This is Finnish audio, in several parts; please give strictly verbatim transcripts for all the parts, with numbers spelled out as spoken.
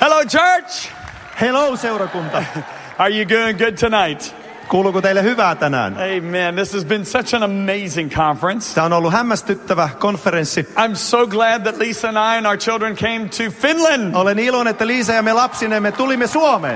Hello, church. Hello, seurakunta. Are you doing good tonight? Kuuluuko teille hyvää tänään? Amen. This has been such an amazing conference. Tämä on ollut hämmästyttävä konferenssi. I'm so glad that Lisa and I and our children came to Finland. Olen iloinen, että Liisa ja me lapsinemme tulimme Suomeen.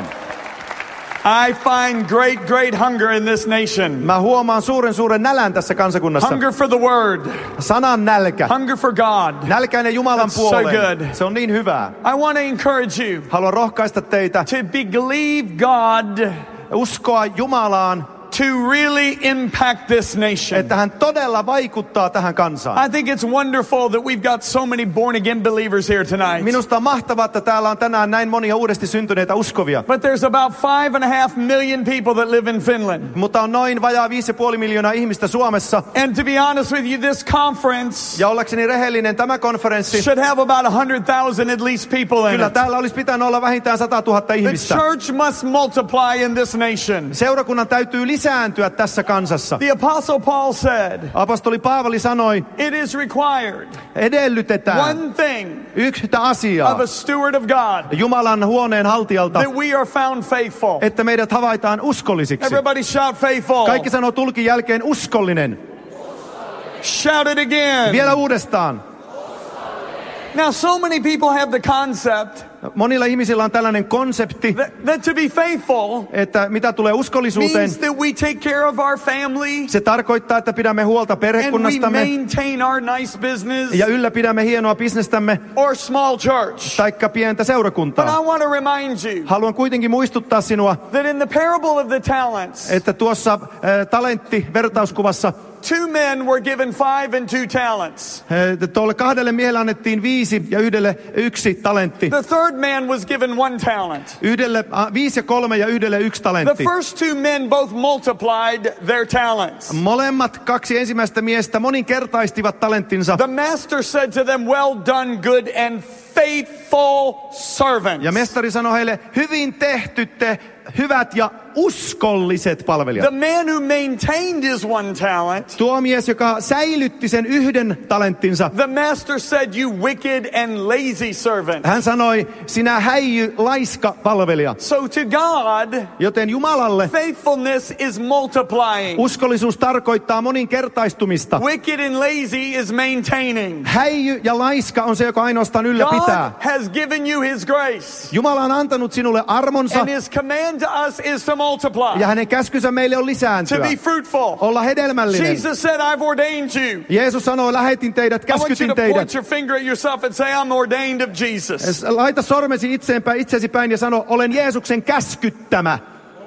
I find great, great hunger in this nation. Mä huomaan suuren suuren nälän tässä kansakunnassa. Hunger for the word. Sanan nälkä. Hunger for God. Nälkäinen Jumalan That's so puoleen. good. Se on niin hyvää. I want to encourage you Haluan rohkaista teitä to believe God, uskoa Jumalaan, to really impact this nation. että hän todella vaikuttaa tähän kansaan. I think it's wonderful that we've got so many born again believers here tonight. Minusta on mahtavaa, että täällä on tänään näin monia uudesti syntyneitä uskovia. But there's about five and a half million people that live in Finland. Mutta on noin vajaa viisi ja puoli miljoonaa ihmistä Suomessa. And to be honest with you, this conference Ja ollakseni rehellinen, tämä konferenssi, should have about one hundred thousand at least people in kyllä it. täällä olisi pitänyt olla vähintään sata tuhatta The ihmistä. church must multiply in this nation. Seurakunnan täytyy lisääntyä tässä kansassa. The Apostle Paul said, Apostoli Paavali sanoi, it is required edellytetään one thing yhtä of asiaa a steward of God, Jumalan huoneen haltijalta, that we are found faithful. että meidät havaitaan uskollisiksi. Everybody shout faithful. Kaikki sanoo tulkin jälkeen uskollinen. Shout it again. Vielä uudestaan. Now so many people have the concept Monilla ihmisillä on tällainen konsepti, that, that to be faithful että mitä tulee uskollisuuteen, means that we take care of our family se tarkoittaa, että pidämme huolta and we perhekunnastamme maintain our nice business ja ylläpidämme hienoa bisnestämme or small church. taikka pientä But seurakuntaa. I want to remind you Haluan kuitenkin muistuttaa sinua, that in the parable of the talents, että tuossa äh, talentti-vertauskuvassa two men were given five and two talents. äh, tuolle kahdelle miehelle annettiin viisi ja yhdelle yksi talentti. The third man was given one talent. Yhdelle äh, viisi ja kolme ja yhdelle yksi The talentti. first two men both multiplied their talents. Molemmat kaksi ensimmäistä miestä moninkertaistivat talenttinsa. The master said to them, well done, good and faithful servants. Ja mestari sanoi heille, hyvin tehty te hyvät ja uskolliset palvelijat. The man who maintained his one talent, Tuo mies, joka säilytti sen yhden talenttinsa, the master said, you wicked and lazy servant. hän sanoi, sinä häijy laiska palvelija. So to God, Joten Jumalalle faithfulness is multiplying. uskollisuus tarkoittaa moninkertaistumista. Wicked and lazy is maintaining. Häijy ja laiska on se, joka ainoastaan ylläpitää. God has given you his grace. Jumala on antanut sinulle armonsa And his command to us is to multiply. ja hänen käskynsä meille on To lisääntyä, be fruitful. olla hedelmällinen. Jesus said, I've ordained you. Jeesus sanoi, lähetin teidät, I want you käskytin to teidät. point your finger at yourself and say, I'm ordained of Jesus. Laita sormesi itseenpäin, itsesi päin ja sano, olen Jeesuksen käskyttämä.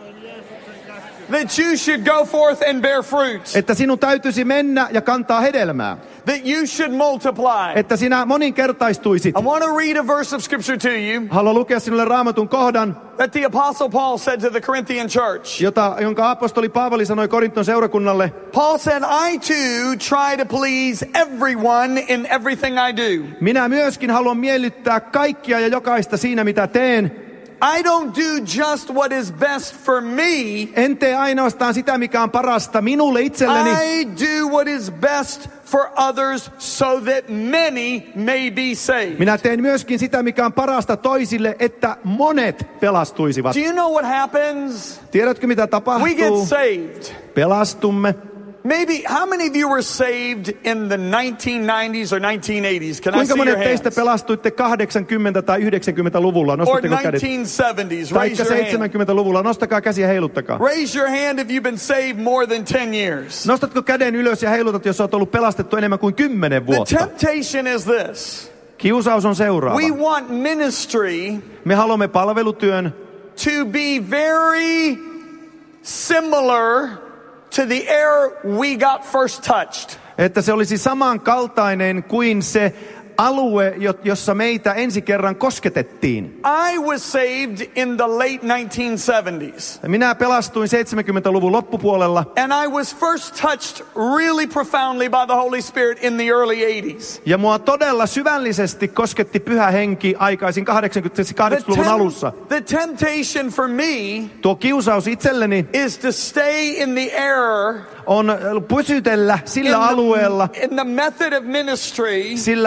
That you should go forth and bear fruit. Että sinun täytyisi mennä ja kantaa hedelmää. That you should multiply. Että sinä moninkertaistuisit. I want to read a verse of scripture to you Haluan lukea sinulle Raamatun kohdan, that the Apostle Paul said to the Corinthian church. jota, jonka apostoli Paavali sanoi Korinton seurakunnalle. Paul said, I too try to please everyone in everything I do. Minä myöskin haluan miellyttää kaikkia ja jokaista siinä, mitä teen. I don't do just what is best for me. En tee ainoastaan sitä, mikä on parasta minulle itselleni. I do what is best for others so that many may be saved. Minä teen myöskin sitä, mikä on parasta toisille, että monet pelastuisivat. Do you know what happens? Tiedätkö, mitä We tapahtuu? get saved. Pelastumme. Maybe, how many of you were saved in the nineteen nineties or nineteen eighties? Can I Kuinka see your monet teistä hands? pelastuitte kahdeksankymmentä- tai yhdeksänkymmentäluvulla? Or Nostatteko kädet? nineteen seventies? Tai Raise your hand. seitsemänkymmentäluvulla? Nostakaa käsiä, heiluttakaa. Raise your hand if you've been saved more than ten years. Nostatko käden ylös ja heilutat, jos olet ollut pelastettu enemmän kuin kymmenen The vuotta? temptation is this. Kiusaus on seuraava. We want ministry Me haluamme palvelutyön to be very similar to the air we got first touched. että se olisi samankaltainen kuin se alue, jossa meitä ensi kerran kosketettiin. I was saved in the late nineteen seventies. Minä pelastuin seitsemänkymmentäluvun loppupuolella. And I was first touched really profoundly by the Holy Spirit in the early eighties. Ja mua todella syvällisesti kosketti Pyhä Henki aikaisin kahdeksankymmentäluvun alussa. The temptation for me Tuo kiusaus itselleni is to stay in the air on pysytellä sillä in alueella, the, in the method of ministry sillä palvelutyöllä,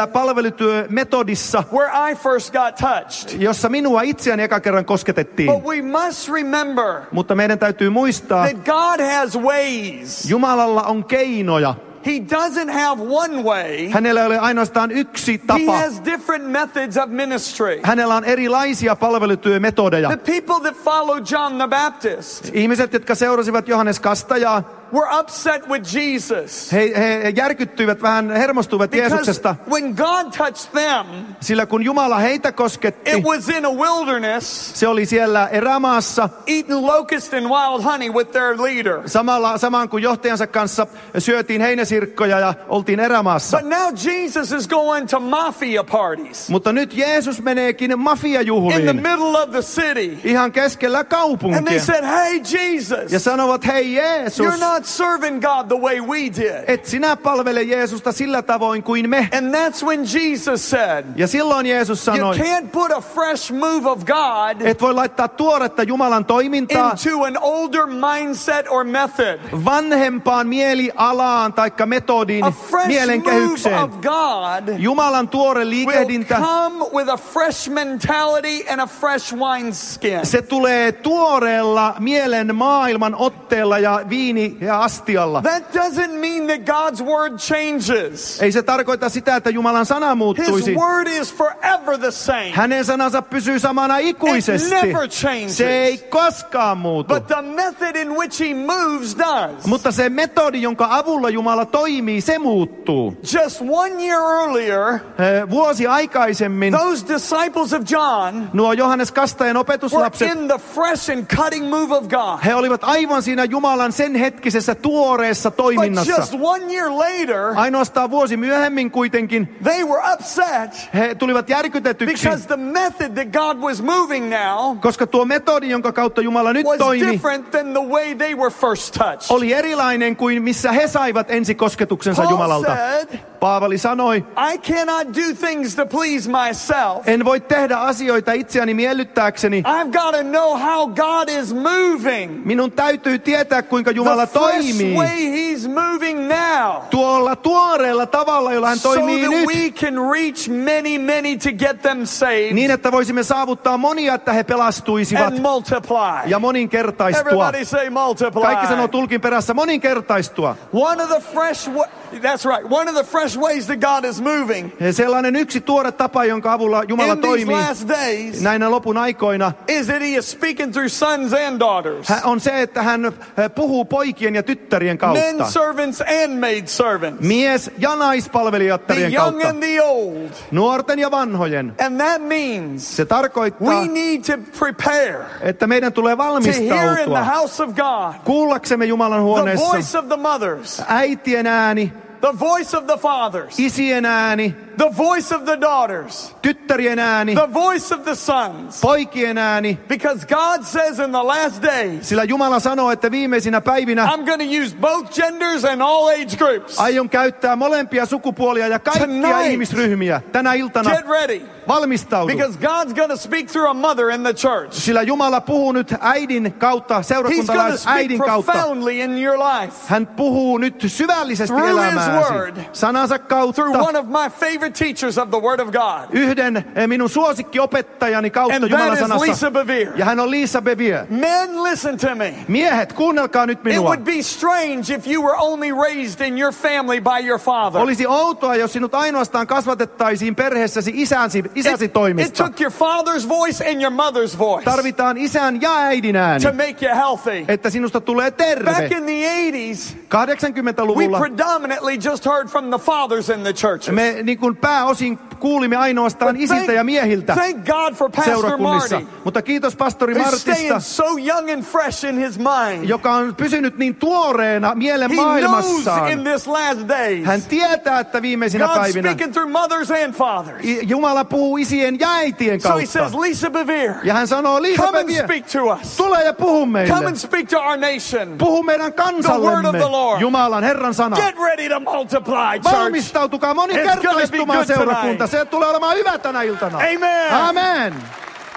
palvelutyömetodissa, where I first got touched. jossa minua itseäni eka kerran kosketettiin. But we must remember Mutta meidän täytyy muistaa, that God has ways. Jumalalla on keinoja. He doesn't have one way. Hänellä ei ole ainoastaan yksi He tapa. has different methods of ministry. Hänellä on erilaisia palvelutyömetodeja. The people that followed John the Baptist Ihmiset, jotka seurasivat Johannes Kastajaa, were upset with Jesus. he, he järkyttyivät, vähän hermostuivat Because Jeesuksesta. when God touched them, Sillä kun Jumala heitä kosketti, it was in a wilderness, se oli siellä erämaassa, eating locust and wild honey with their leader. samalla, samaan kuin johtajansa kanssa syötiin heinäsirkkoja ja oltiin erämaassa. But now Jesus is going to mafia parties Mutta nyt Jeesus meneekin in the mafiajuhliin, middle of the city. ihan keskellä And they kaupunkia. said, hey, Ja Jesus, sanovat, hei Jeesus, you're not serving God the way we did. et sinä palvele Jeesusta sillä tavoin kuin me. And that's when Jesus said, Ja silloin Jeesus you sanoi, can't put a fresh move of God et voi laittaa tuoretta Jumalan toimintaa into an older mindset or method. vanhempaan mielialaan taikka metodiin, A fresh move mielenkehykseen. of God Jumalan tuore will liikehdintä, come with a fresh mentality and a fresh wineskin. se tulee tuoreella mielen maailman otteella ja viini ja astialla. That doesn't mean that God's word changes. Ei se tarkoita sitä, että Jumalan sana His muuttuisi. word is forever the same. Hänen sanansa pysyy samana ikuisesti. It never changes. Se ei koskaan muutu. But the method in which he moves does. Mutta se metodi, jonka avulla Jumala toimii, se muuttuu. Just one year earlier, Eh, Vuosi aikaisemmin those disciples of John nuo Johannes Kastajan were opetuslapset, in the fresh and cutting move of God. he olivat aivan siinä Jumalan sen hetkisessä tuoreessa But toiminnassa. just one year later, Ainoastaan vuosi myöhemmin kuitenkin they were upset he tulivat järkytetyksi, because the method that God was moving now koska tuo metodi, jonka kautta Jumala nyt was toimi, different than the way they were first touched. oli erilainen kuin missä he saivat ensikosketuksensa Paul Jumalalta. said, Paavali sanoi, I cannot do things to please myself. en voi tehdä asioita itseäni miellyttääkseni. I've got to know how God is moving. Minun täytyy tietää, kuinka Jumala The fresh toimii. way he's moving now. Tuolla tuoreella tavalla, jolla hän So toimii that nyt. we can reach many, many to get them saved Niin, että voisimme saavuttaa monia, että he pelastuisivat and multiply. ja moninkertaistua. Everybody say multiply. Kaikki sanoo tulkin perässä moninkertaistua. One of the fresh, wa- that's right, one of the fresh ways that God is moving Ja sellainen yksi tuore tapa, jonka avulla Jumala in these toimii last days näinä lopun aikoina, is that he is speaking through sons and daughters, hän- on se, että hän eh, puhuu poikien ja tyttärien men kautta. servants and maid servants, Mies- ja the naispalvelijattarien young kautta. and the old. Nuorten ja vanhojen. And that means Se tarkoittaa, we need to prepare että meidän tulee to hear in the valmistautua. house of God Kuullaksemme Jumalan the huoneessa voice of the mothers, äitien ääni, the voice of the fathers, isien ääni, the voice of the daughters, tyttärien ääni, the voice of the sons. poikien ääni. Because God says in the last days, Sillä Jumala sanoo, että viimeisinä päivinä I'm going to use both genders and all age groups. aion käyttää molempia sukupuolia ja kaikkia Tonight. ihmisryhmiä. Tänä iltana Get ready. valmistaudu. Because God's going to speak through a mother in the church. Sillä Jumala puhuu nyt äidin kautta, He's going to seurakuntalaisäidin speak kautta. profoundly in your life. Hän puhuu nyt syvällisesti Through his elämääsi. word. Sanansa kautta. Through one of my favorite teachers of the Word of God. Yhden eh, minun suosikkiopettajani kautta And Jumalan that is sanassa. Lisa Bevere. Ja hän on Lisa Bevere. Men, listen to me. Miehet, kuunnelkaa nyt It minua. would be strange if you were only raised in your family by your father. Olisi outoa, jos sinut ainoastaan kasvatettaisiin perheessäsi isäsi, isäsi It, it toimesta. took your father's voice and your mother's voice Tarvitaan isän ja äidin ääni, to make you healthy. että sinusta tulee terve. Back in the eighties, we kahdeksankymmentäluvulla predominantly just heard from the fathers in the churches. me niin kuin pääosin kuulimme ainoastaan isiltä ja miehiltä thank God for Pastor seurakunnissa. Marty, Mutta kiitos pastori who's Martista, staying so young and fresh in his mind. joka on pysynyt niin tuoreena mielen He knows maailmassaan. in this last days, Hän tietää, että viimeisinä God's päivinä speaking through mothers and fathers. I- Jumala puhuu isien ja äitien So he says, kautta. Lisa Bevere, Ja hän sanoo, Liisa come and Bevere, speak to us. tule ja puhu Come meille. and speak to our nation. Puhu meidän word of kansallemme the Lord. Jumalan Herran sana. Get ready to multiply, church. Valmistautukaa It's gonna be moninkertaistumaan good seurakunta. tonight. Se tulee olemaan hyvä tänä iltana. Amen. Amen.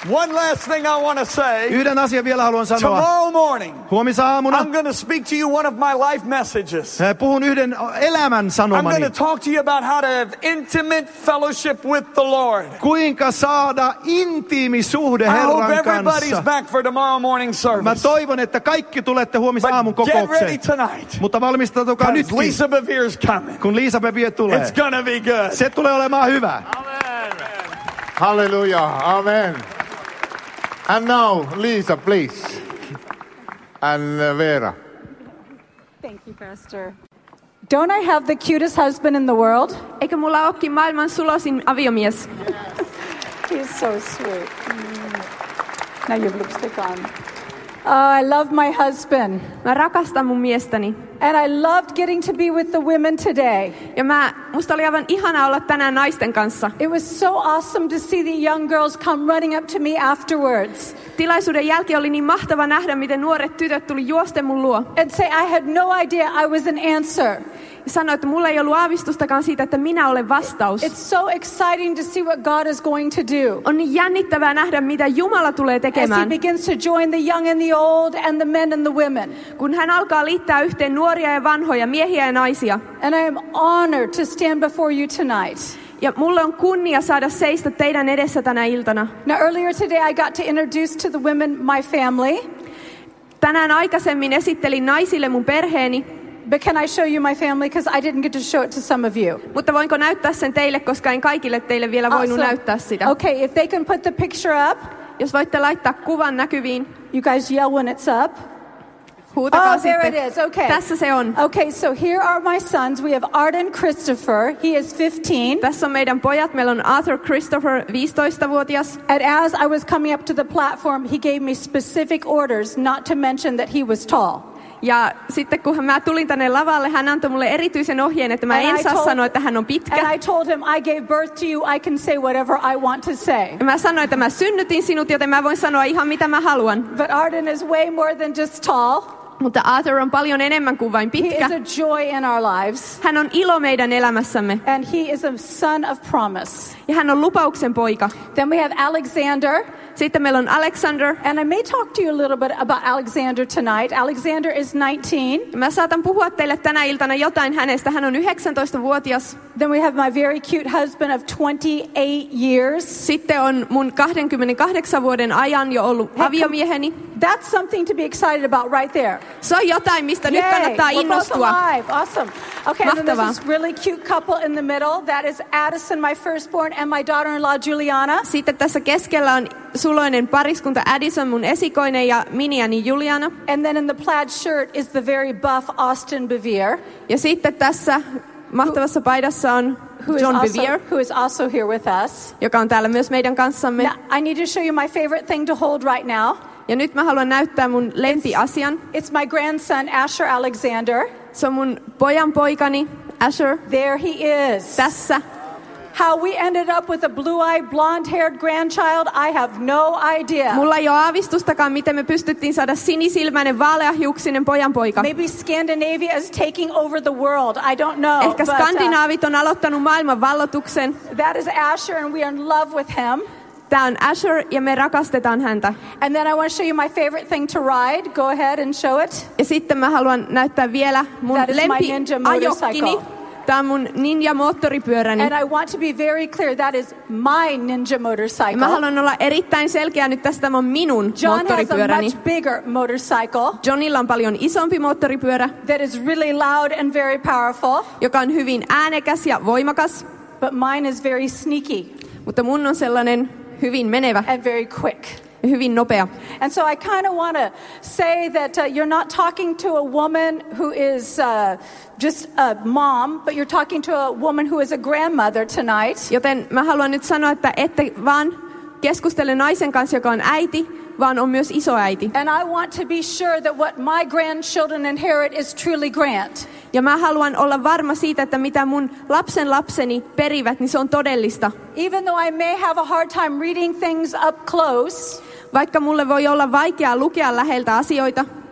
One last thing I want to say. Yhden asian vielä haluan sanoa. Tomorrow morning, Huomisaamuna I'm going to speak to you one of my life messages. puhun yhden elämän I'm sanomani. going to talk to you about how to have intimate fellowship with the Lord. Kuinka saada intiimi suhde I hope Herran everybody's kanssa. back for tomorrow morning Mä service. toivon, että kaikki tulette huomisaamun But get ready kokoukseen. tonight. Mutta valmistautukaa Because nytkin, Lisa Bevere's coming. kun Liisa Bevie tulee. It's going to be good. Se tulee olemaan hyvä. Hallelujah. Amen. And now, Lisa, please. And uh, Vera. Thank you, Pastor. Don't I have the cutest husband in the world? Eikö mulla olekin maailman sulosin aviomies? He's so sweet. Mm. Now you have lipstick on. Oh, I love my husband. Mä rakastan mun miestäni. And I loved getting to be with the women today. Ja mä, musta oli aivan ihana olla tänään naisten kanssa. It was so awesome to see the young girls come running up to me afterwards. Tilaisuuden jälkeen oli niin mahtava nähdä, miten nuoret tytöt tuli juosten mun luo. And say, I had no idea I was an answer. Ja sanoi, että mulla ei ollut aavistustakaan siitä, että minä olen vastaus. It's so exciting to see what God is going to do. On niin jännittävää nähdä, mitä Jumala tulee As he tekemään. begins to join the young and the old and the men and the women. Kun hän alkaa liittää yhteen nuoria ja vanhoja, miehiä ja naisia. And I am honored to stand before you tonight. Ja mulle on kunnia saada seistä teidän edessä tänä iltana. Now earlier today I got to introduce to the women my family. Tänään aikaisemmin esittelin naisille mun perheeni. But can I show you my family? Because I didn't get to show it to some of you. Mutta voinko näyttää sen teille, koska en kaikille teille vielä voinut Awesome. näyttää sitä. Okay, if they can put the picture up. Jos voitte laittaa kuvan näkyviin. You guys yell when it's up. Huutakaa Oh, there sitten. it is. Okay. Tässä se on. Okay, so here are my sons. We have Arden Christopher. He is fifteen. Tässä on meidän pojat. Meillä on Arthur Christopher, viisitoistavuotias. And as I was coming up to the platform, he gave me specific orders not to mention that he was tall. Ja sitten kun mä tulin tänne lavalle, hän antoi mulle erityisen ohjeen, että mä And en I saa told- sanoa, että hän on pitkä. And I told him, I gave birth to you. I can say whatever I want to say. Ja mä sanoin, että mä synnytin sinut, joten mä voin sanoa ihan mitä mä haluan. But Arden is way more than just tall. Mutta Arthur on paljon enemmän kuin vain He pitkä. is a joy in our lives. Hän on ilo meidän elämässämme. And he is a son of promise. Ja hän on lupauksen poika. Then we have Alexander. Sitten meillä on Alexander. And I may talk to you a little bit about Alexander tonight. Alexander is nineteen. Mä saatan puhua teille tänä iltana jotain hänestä. Hän on yhdeksäntoistavuotias. Then we have my very cute husband of twenty-eight years. Sitten on mun kaksikymmentäkahdeksan vuoden ajan jo ollut aviomieheni. That's something to be excited about right there. Se on jotain, mistä nyt kannattaa we're both innostua. alive. Awesome. Okay, and then Mahtavaa. there's this really cute couple in the middle. That is Addison, my firstborn, and my daughter-in-law, Juliana. Sitten tässä keskellä on suloinen pariskunta Addison, mun esikoinen, ja miniani Juliana. And then in the plaid shirt is the very buff Austin Bevere, Ja sitten tässä mahtavassa paidassa on who is, John also, Bevere, who is also here with us. joka on täällä myös meidän kanssamme. Now, I need to show you my favorite thing to hold right now. Ja nyt mä haluan näyttää mun lempiasian. It's my grandson, Asher Alexander. Se on mun pojan poikani, Asher. There he is. Tässä. How we ended up with a blue-eyed, blonde-haired grandchild, I have no idea. Mulla ei ole aavistustakaan, miten me pystyttiin saada sinisilmäinen, vaaleahiuksinen pojanpoika. Maybe Scandinavia is taking over the world. I don't know. Ehkä but, uh, skandinaavit on aloittanut maailman vallotuksen. that is Asher, and we are in love with him. Tää on Asher ja me rakastetaan häntä. And then I want to show you my favorite thing to ride. Go ahead and show it. Ja sitten mä haluan näyttää vielä mun That is my lempi Ninja ajokkini. motorcycle. Tää on mun Ninja moottoripyöräni. And I want to be very clear, that is my Ninja motorcycle. Ja mä haluan olla erittäin selkeä nyt tästä, tämä on minun John has a moottoripyöräni. much bigger motorcycle Johnilla on paljon isompi moottoripyörä, that is really loud and very powerful, joka on hyvin äänekäs ja voimakas. but mine is very sneaky Mutta mun on sellainen hyvin menevä and very quick. ja hyvin nopea. And so I kind of want to say that uh, you're not talking to a woman who is uh, just a mom, but you're talking to a woman who is a grandmother tonight. Joten mä haluan nyt sanoa, että ette vaan keskustele naisen kanssa, joka on äiti, vaan on myös isoäiti. And I want to be sure that what my grandchildren inherit is truly grand. Ja mä haluan olla varma siitä, että mitä mun lapsen lapseni perivät, niin se on todellista. Even though I may have a hard time reading things up close, Vaikka mulle voi olla vaikeaa lukea läheltä asioita,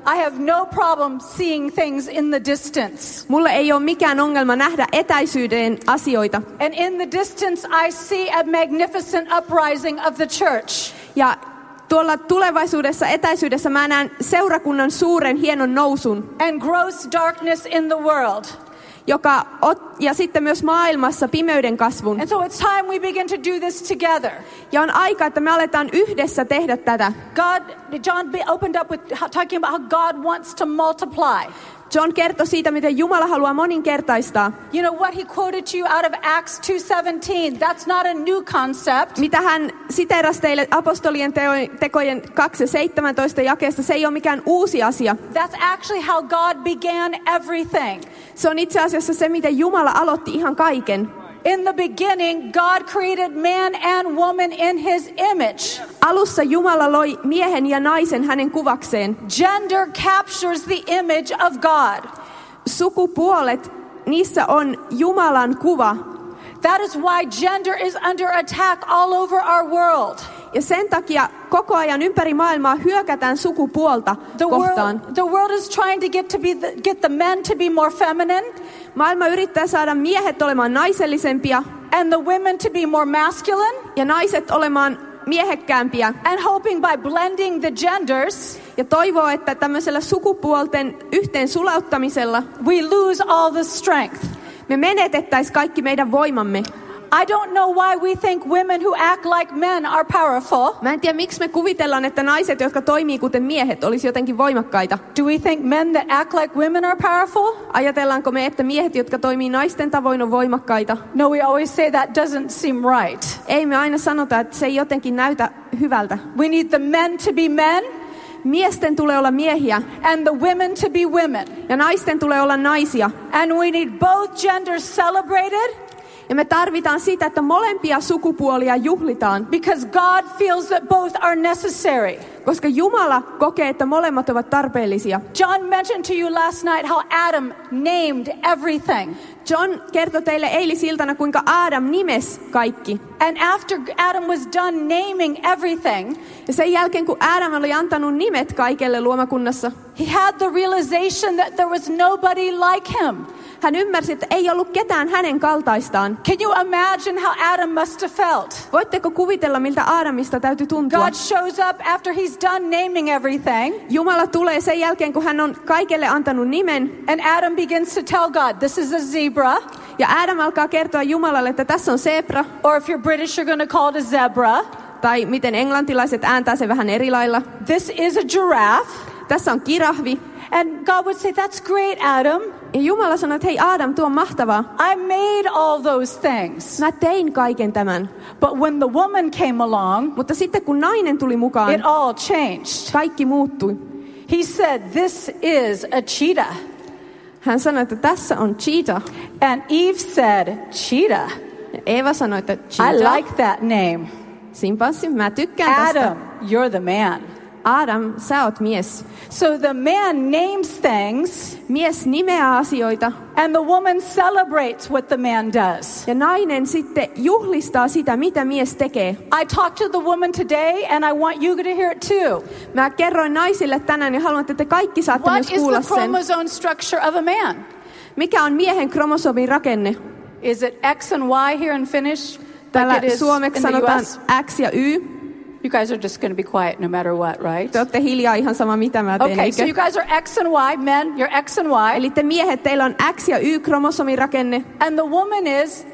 I have no problem seeing things in the distance. Mulle ei ole mikään ongelma nähdä etäisyyden asioita. And in the distance I see a magnificent uprising of the church. Ja tuolla tulevaisuudessa etäisyydessä mä näen seurakunnan suuren hienon nousun. And gross darkness in the world. Joka ot, ja sitten myös maailmassa pimeyden kasvun. And so it's time we begin to do this together. Ja on aika, että me aletaan yhdessä tehdä tätä. God, John opened up with talking about how God wants to multiply. John kertoi siitä, miten Jumala haluaa moninkertaistaa. You know what he quoted to you out of Acts two seventeen. That's not a new concept. Mitä hän siteerasi teille apostolien tekojen kaksi seitsemäntoista jakeesta, se ei ole mikään uusi asia. That's actually how God began everything. Se on itse asiassa se, miten Jumala aloitti ihan kaiken. In the beginning, God created man and woman in his image. Alussa Jumala loi miehen ja naisen hänen kuvakseen. Gender captures the image of God. Sukupuolet, niissä on Jumalan kuva. That is why gender is under attack all over our world. Ja sen takia koko ajan ympäri maailmaa hyökätään sukupuolta The kohtaan. world, the world is trying to get to be the, get the men to be more feminine. Maailma yrittää saada miehet olemaan naisellisempia. And the women to be more masculine. Ja naiset olemaan miehekkäämpiä. And hoping by blending the genders. Ja toivoo, että tämmöisellä sukupuolten yhteen sulauttamisella we lose all the strength. Me menetettäisiin kaikki meidän voimamme. I don't know why we think women who act like men are powerful. Mä en tiedä, miksi me kuvitellaan, että naiset, jotka toimii kuten miehet, olisi jotenkin voimakkaita. Do we think men that act like women are powerful? Ajatellaanko me, että miehet, jotka toimii naisten tavoin, on voimakkaita? No, we always say that doesn't seem right. Ei me aina sanota, että se ei jotenkin näytä hyvältä. We need the men to be men. Miesten tulee olla miehiä. And the women to be women. Ja naisten tulee olla naisia. And we need both genders celebrated. Ja me tarvitaan sitä, että molempia sukupuolia juhlitaan. Because God feels that both are necessary. Koska Jumala kokee, että molemmat ovat tarpeellisia. John mentioned to you last night how Adam named everything. John kertoi teille eilisiltana, kuinka Adam nimesi kaikki. And after Adam was done naming everything, ja sen jälkeen kun Adam oli antanut nimet kaikelle luomakunnassa, he had the realization that there was nobody like him. Hän ymmärsi, että ei ollut ketään hänen kaltaistaan. Can you imagine how Adam must have felt? Voitteko kuvitella, miltä Adamista täytyy tuntua? God shows up after he's done naming everything. Jumala tulee sen jälkeen, kun hän on kaikelle antanut nimen. And Adam begins to tell God, this is a zebra. Ja Adam alkaa kertoa Jumalalle, että tässä on zebra. Or if you're British, you're going to call it a zebra. Tai miten englantilaiset ääntää se vähän eri lailla. This is a giraffe. Tässä on kirahvi. And God would say, that's great, Adam. Ja Jumala sanoi, että hei Adam, tuo on mahtavaa. I made all those things. Mä tein kaiken tämän. But when the woman came along, mutta sitten kun nainen tuli mukaan, it all changed. Kaikki muuttui. He said, this is a cheetah. Hän sanoi, että tässä on cheetah. And Eve said, cheetah. Ja Eva sanoi, että cheetah. I like that name. Simpanssi, mä tykkään tästä. Adam, you're the man. Adam, sä oot mies. So the man names things. Mies nimeää asioita. And the woman celebrates what the man does. Ja nainen sitten juhlistaa sitä, mitä mies tekee. I talked to the woman today and I want you to hear it too. Mä kerroin naisille tänään ja haluan, että te kaikki saatte What myös kuulla sen. What is the chromosome structure of a man? Mikä on miehen kromosomin rakenne? Is it X and Y here in Finnish? Täällä like it is suomeksi in the sanotaan U S? X ja Y. You guys are just going to be quiet no matter what, right? Te olette hiljaa ihan sama mitä mä teen, Okay, eikö? so you guys are X and Y, men, you're X and Y. Eli te miehet, teillä on X ja Y kromosomin rakenne. And the woman is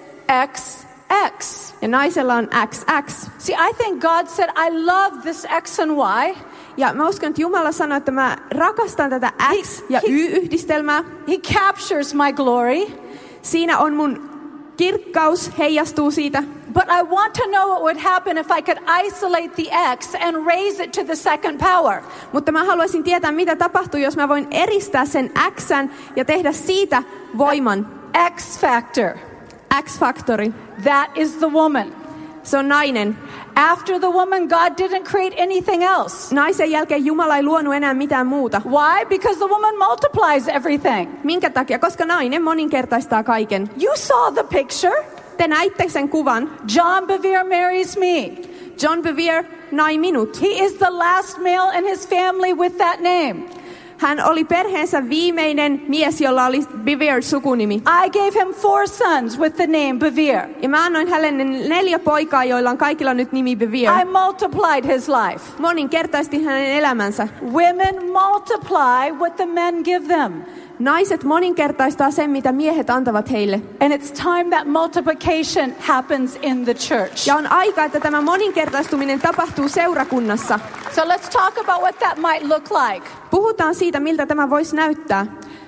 X X. Ja naisella on X X. See, I think God said, I love this X and Y. Ja mä uskon, että Jumala sanoi, että mä rakastan tätä X ja Y-yhdistelmää. He captures my glory. Siinä on mun kirkkaus, heijastuu siitä. But I want to know what would happen if I could isolate the X and raise it to the second power. Mutta mä haluaisin tietää, mitä tapahtuu, jos mä voin eristää sen X:n ja tehdä siitä voiman. X-factor. X-faktori. That is the woman. Se on nainen. After the woman, God didn't create anything else. Naisen jälkeen Jumala ei luonut enää mitään muuta. Why? Because the woman multiplies everything. Minkä takia? Koska nainen moninkertaistaa kaiken. You saw the picture. Te näitte sen kuvan. John Bevere marries me. John Bevere nai minut. He is the last male in his family with that name. Hän oli perheensä viimeinen mies, jolla oli Bevere-sukunimi. I gave him four sons with the name Bevere. Ja mä annoin hänelle neljä poikaa, joilla on kaikilla nyt nimi Bevere. I multiplied his life. Moninkertaisti hänen elämänsä. Women multiply what the men give them. Naiset moninkertaistaa sen, mitä miehet antavat heille. And it's time that multiplication happens in the church. Ja on aika, että tämä moninkertaistuminen tapahtuu seurakunnassa. So let's talk about what that might look like. Puhutaan siitä, miltä tämä voisi näyttää.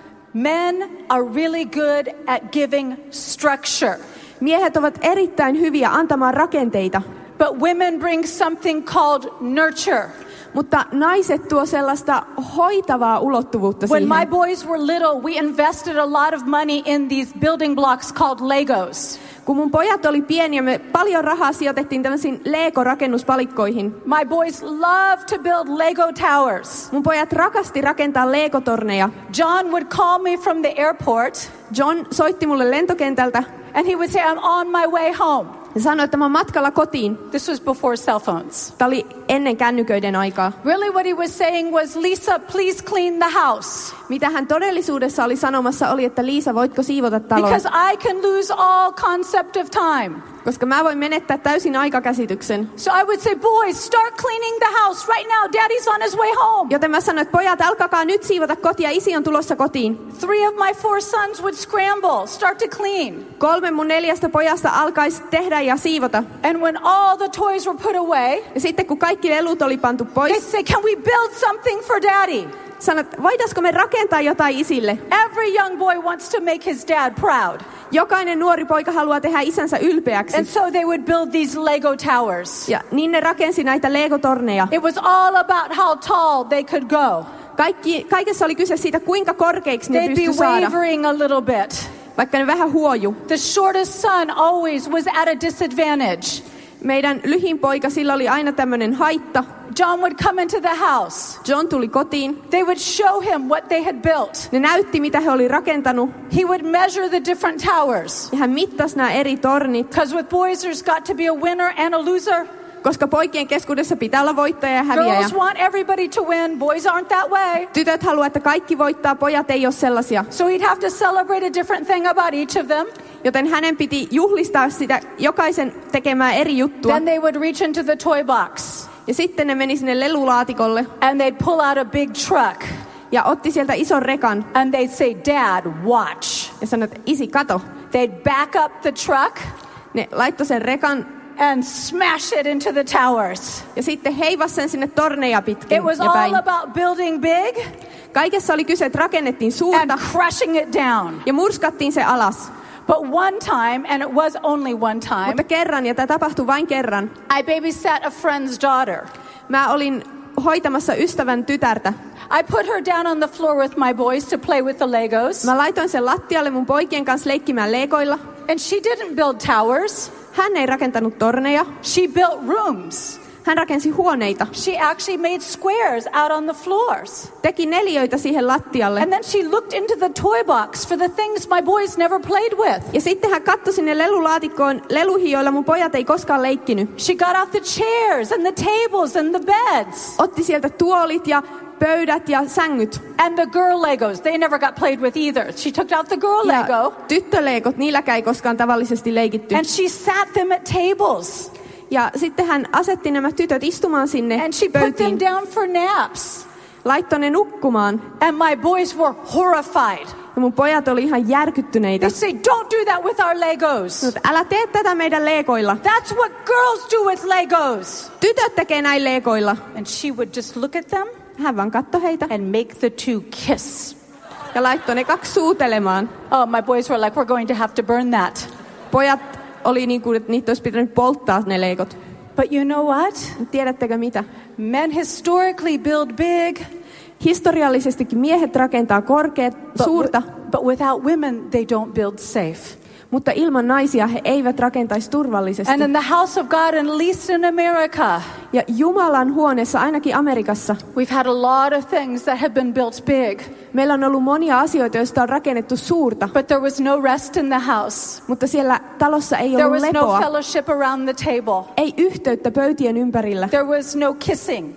Men are really good at giving structure. Miehet ovat erittäin hyviä antamaan rakenteita. But women bring something called nurture. Mutta naiset tuo sellaista hoitavaa ulottuvuutta When siihen. my boys were little, we invested a lot of money in these building blocks called Legos. Kun mun pojat oli pieniä, me paljon rahaa sijoitettiin tämmöisiin Lego-rakennuspalikkoihin. My boys love to build Lego towers. Mun pojat rakasti rakentaa Lego-torneja. John would call me from the airport. John soitti mulle lentokentältä. And he would say, I'm on my way home. Ja sanoi, että mä oon matkalla kotiin. This was before cell phones. Tämä oli ennen kännyköiden aikaa. Really what he was saying was, Lisa, please clean the house. Mitä hän todellisuudessa oli sanomassa oli, että Liisa, voitko siivota talon? Because I can lose all concept of time. Koska mä voin menettää täysin aikakäsityksen. So I would say, boys, start cleaning the house right now. Daddy's on his way home. Joten mä sanoin, että pojat, alkakaa nyt siivota kotia, isi on tulossa kotiin. Three of my four sons would scramble, start to clean. Kolme mun neljästä pojasta alkaisi tehdä ja siivota. And when all the toys were put away, Ja sitten kun kaikki lelut oli pantu they pois, say, can we build something for Daddy? sanot, voitaisko me rakentaa jotain isille? Every young boy wants to make his dad proud. Jokainen nuori poika haluaa tehdä isänsä ylpeäksi. And so they would build these Lego towers. Ja niin ne rakensi näitä Lego-torneja. It was all about how tall they could go. Kaikki, kaikessa oli kyse siitä, kuinka korkeiksi ne They'd be pystyi saada, wavering a little bit. vaikka ne vähän huoju. The shortest son always was at a disadvantage. Meidän lyhin poika, sillä oli aina tämmöinen haitta. John would come into the house. John tuli kotiin. They would show him what they had built. Ne näytti, mitä he oli rakentanut. He would measure the different towers. Ja hän mittasi nämä eri tornit. Because with boys there's got to be a winner and a loser. Koska poikien keskuudessa pitää olla voittaja ja häviäjä. Girls want everybody to win. Boys aren't that way. Tytöt haluaa, että kaikki voittaa, pojat ei ole sellaisia. So he'd have to celebrate a different thing about each of them. Joten hänen piti juhlistaa sitä jokaisen tekemään eri juttua. Then they would reach into the toy box. Ja sitten ne meni sinne lelulaatikolle And they'd pull out a big truck. ja otti sieltä ison rekan. And they'd say, Dad, watch. Ja sanoi, että isi, kato. They'd back up the truck Ne laittoi sen rekan and smash it into the towers. ja sitten heivasi sen sinne torneja pitkin It was ja all päin. about building big Kaikessa oli kyse, että rakennettiin suurta and crushing it down. ja murskattiin se alas. But one time, and it was only one time, Mutta kerran, ja tämä tapahtui vain kerran, I babysat a friend's daughter. mä olin hoitamassa ystävän tytärtä. I put her down on the floor with my boys to play with the Legos. Mä laitoin sen lattialle mun poikien kanssa leikkimään legoilla. And she didn't build towers. Hän ei rakentanut torneja. She built rooms. Hän rakensi huoneita. She actually made squares out on the floors. Teki neliöitä siihen lattialle. And then she looked into the toy box for the things my boys never played with. Ja sitten hän katsoi sinne lelulaatikkoon leluihin, joilla mun pojat ei koskaan leikkinyt. She got out the chairs and the tables and the beds. Otti sieltä tuolit ja pöydät ja sängyt. And the girl Legos, they never got played with either. She took out the girl Ja Lego tyttöleikot, niilläkään ei koskaan tavallisesti leikitty. and she sat them at tables. Ja sitten hän asetti nämä tytöt istumaan sinne And she put them pöytiin. down for naps. Laittoi ne nukkumaan. And my boys were horrified. Ja mun pojat oli ihan järkyttyneitä. They say, don't do that with our Legos. Sanoi, älä tee tätä meidän legoilla. That's what girls do with Legos. Tytöt tekee näin legoilla. And she would just look at them Hän vaan katsoi heitä and make the two kiss. ja laittoi ne kaksi suutelemaan. Oh, my boys were like, we're going to have to burn that. Pojat oli niin kuin, että niitä olisi pitänyt polttaa ne leikot. But you know what? Tiedättekö mitä? Men historically build big, Historiallisestikin miehet rakentaa korkeat, but, suurta, but without women, they don't build safe. mutta ilman naisia he eivät rakentaisi turvallisesti. And in the house of God, and at least in America, Ja Jumalan huoneessa, ainakin Amerikassa, we've had a lot of things that have been built big, meillä on ollut monia asioita, joista on rakennettu suurta, but there was no rest in the house. mutta siellä talossa ei There ollut was no lepoa, fellowship around the table. ei yhteyttä pöytien ympärillä, There was no kissing.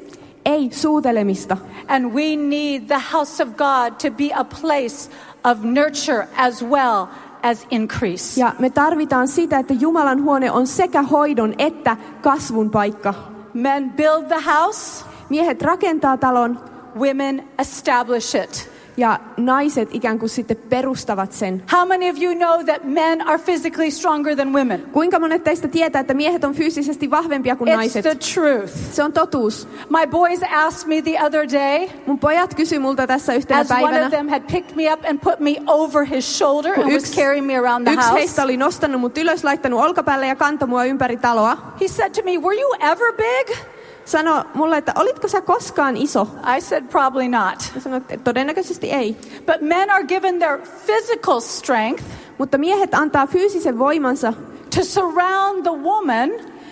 ei suutelemista. And we need the house of God to be a place of nurture as well as increase. Ja me tarvitaan sitä, että Jumalan huone on sekä hoidon että kasvun paikka. Men build the house, Miehet rakentaa talon women establish it. ja naiset ikään kuin sitten perustavat sen. How many of you know that men are physically stronger than women? Kuinka monet teistä tietää, että miehet on fyysisesti vahvempia kuin It's naiset? the truth. Se on totuus. My boys asked me the other day, Mun pojat kysyi multa tässä yhtenä as one päivänä, of them had picked me up and put me over his shoulder and was yksi, carrying me around the yksi house. heistä oli nostanut mut ylös, laittanut olkapäälle ja kantoi mua ympäri taloa. He said to me, were you ever big? Sano mulle, että olitko sä koskaan iso? I said, probably not. Mä sanoin, että todennäköisesti ei. But men are given their physical strength Mutta miehet antaa fyysisen voimansa to surround the woman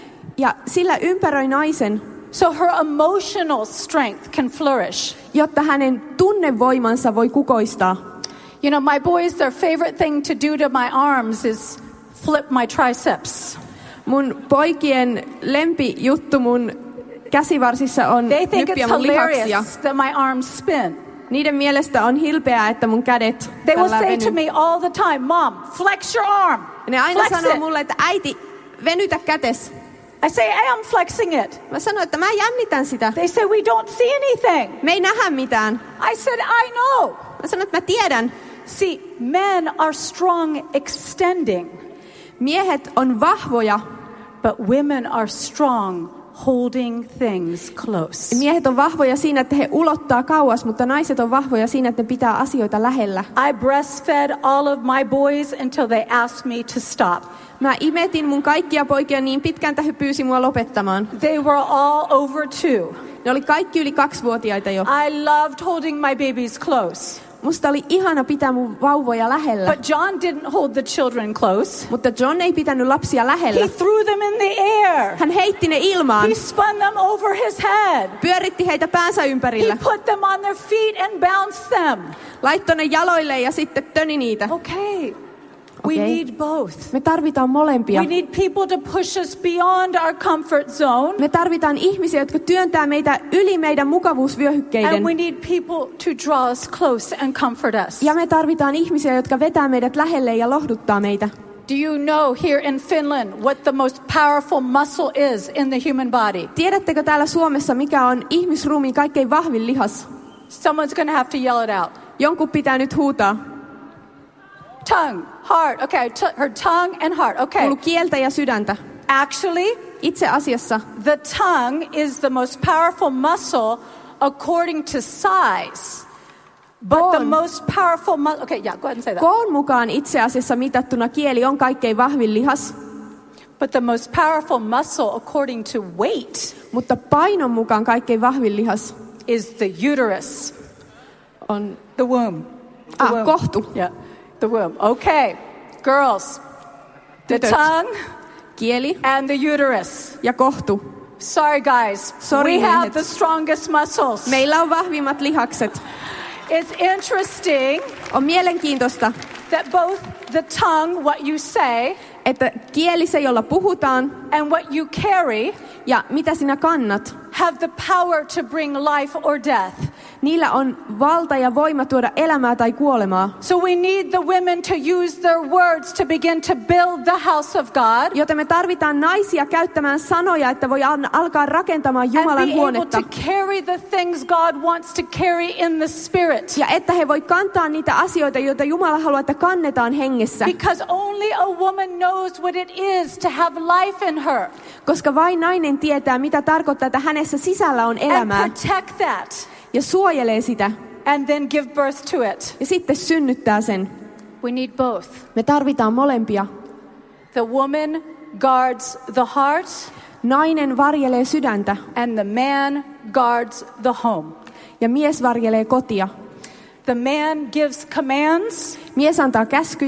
ja sillä ympäröi naisen, so her emotional strength can flourish. jotta hänen tunnevoimansa voi kukoistaa. You know, my boys, their favorite thing to do to my arms is flip my triceps. Mun poikien lempijuttu mun käsivarsissa on They think nyppiä it's mun lihaksia. hilarious that my arms spin. Niiden mielestä on hilpeää, että mun kädet They will tällä say to venyy. me all the time, Mom, flex your arm. Ne aina Flex sanoo it. mulle, että äiti, venytä kätes. I say, I am flexing it. Mä sanoin, että mä jännitän sitä. They say, we don't see anything. Me ei nähdä mitään. I said, I know. Mä sanoin, että mä tiedän. See, men are strong extending, Miehet on vahvoja. but women are strong holding things close. Miehet on vahvoja siinä, että he ulottaa kauas, mutta naiset on vahvoja siinä, että ne pitää asioita lähellä. I breastfed all of my boys until they asked me to stop. Mä imetin mun kaikkia poikia niin pitkään, että he pyysi mua lopettamaan. They were all over two. Ne oli kaikki yli kaksivuotiaita jo. I loved holding my babies close. Musta oli ihana pitää mun vauvoja lähellä. But John didn't hold the children close. Mutta John ei pitänyt lapsia lähellä. He threw them in the air. Hän heitti ne ilmaan. He spun them over his head. Pyöritti heitä päänsä He ympärillä. put them on their feet and bounced them. Laittoi ne jaloille ja sitten töni niitä. Okay. We Okay. need both. Me tarvitaan molempia. We need people to push us beyond our comfort zone. Me tarvitaan ihmisiä, jotka työntää meitä yli meidän mukavuusvyöhykkeiden. And we need people to draw us close and comfort us. Ja me tarvitaan ihmisiä, jotka vetää meidät lähelle ja lohduttaa meitä. Do you know here in Finland what the most powerful muscle is in the human body? Tiedättekö täällä Suomessa, mikä on ihmisruumiin kaikkein vahvin lihas? Someone's going to have to yell it out. Jonkun pitää nyt huutaa. Tongue, heart. Okay, t- her tongue and heart. Okay. Kuulu kieltä ja sydäntä. Actually, Itse asiassa the tongue is the most powerful muscle according to size. But the Koon. most powerful muscle. Okay, yeah, go ahead and say that. koon mukaan itse asiassa mitattuna kieli on kaikkein vahvin lihas, But the most powerful muscle according to weight mutta painon mukaan kaikkein vahvin lihas is the uterus, on the womb. The ah, womb. kohtu. Yeah, the womb. Okay, girls, the Tytöt. tongue Kieli and the uterus. ja kohtu. Sorry, guys. Sorry, we have miehet. the strongest muscles. Meillä on vahvimmat lihakset. It's interesting On mielenkiintoista, that both the tongue, what you say, että kieli se, jolla puhutaan, and what you carry ja mitä sinä kannat, have the power to bring life or death. niillä on valta ja voima tuoda elämää tai kuolemaa. So we need the women to use their words to begin to build the house of God Joten me tarvitaan naisia käyttämään sanoja, että voi an- alkaa rakentamaan and Jumalan be able huonetta. to carry the things God wants to carry in the spirit. Ja että he voi kantaa niitä asioita, joita Jumala haluaa, että kannetaan hengessä. Because only a woman knows what it is to have life in her Koska vain nainen tietää, mitä tarkoittaa, että hänessä sisällä on and elämää. protect that Ja suojelee sitä. and then give birth to it. Ja sitten synnyttää sen. We need both. Me tarvitaan molempia. The woman guards the heart Nainen varjelee sydäntä and the man guards the home. ja mies varjelee kotia. The man gives commands Mies antaa käskyjä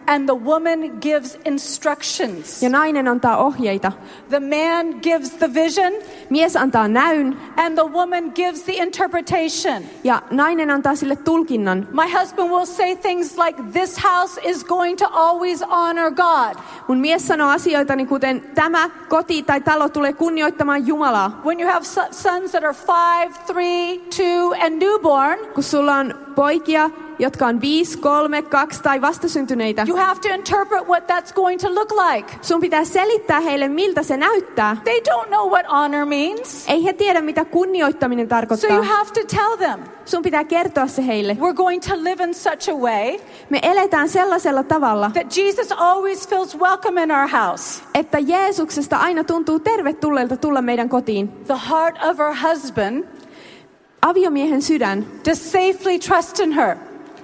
And the woman gives instructions. Ja nainen antaa ohjeita. The man gives the vision. Mies antaa näyn. And the woman gives the interpretation. Ja nainen antaa sille tulkinnan. My husband will say things like, this house is going to always honor God. Mun mies sanoo asioita niin kuten tämä koti tai talo tulee kunnioittamaan Jumalaa. When you have sons that are five, three, two and newborn. Kun sulla on poikia, jotka on viisi, kolme, kaksi tai vastasyntyneitä. You have to interpret what that's going to look like. Sun pitää selittää heille, miltä se näyttää. They don't know what honor means. Ei he tiedä, mitä kunnioittaminen tarkoittaa. So you have to tell them. Sun pitää kertoa se heille. We're going to live in such a way. Me eletään sellaisella tavalla, That Jesus always feels welcome in our house. että Jeesuksesta aina tuntuu tervetulleelta tulla meidän kotiin. The heart of our husband Aviomiehen sydän does safely trust in her.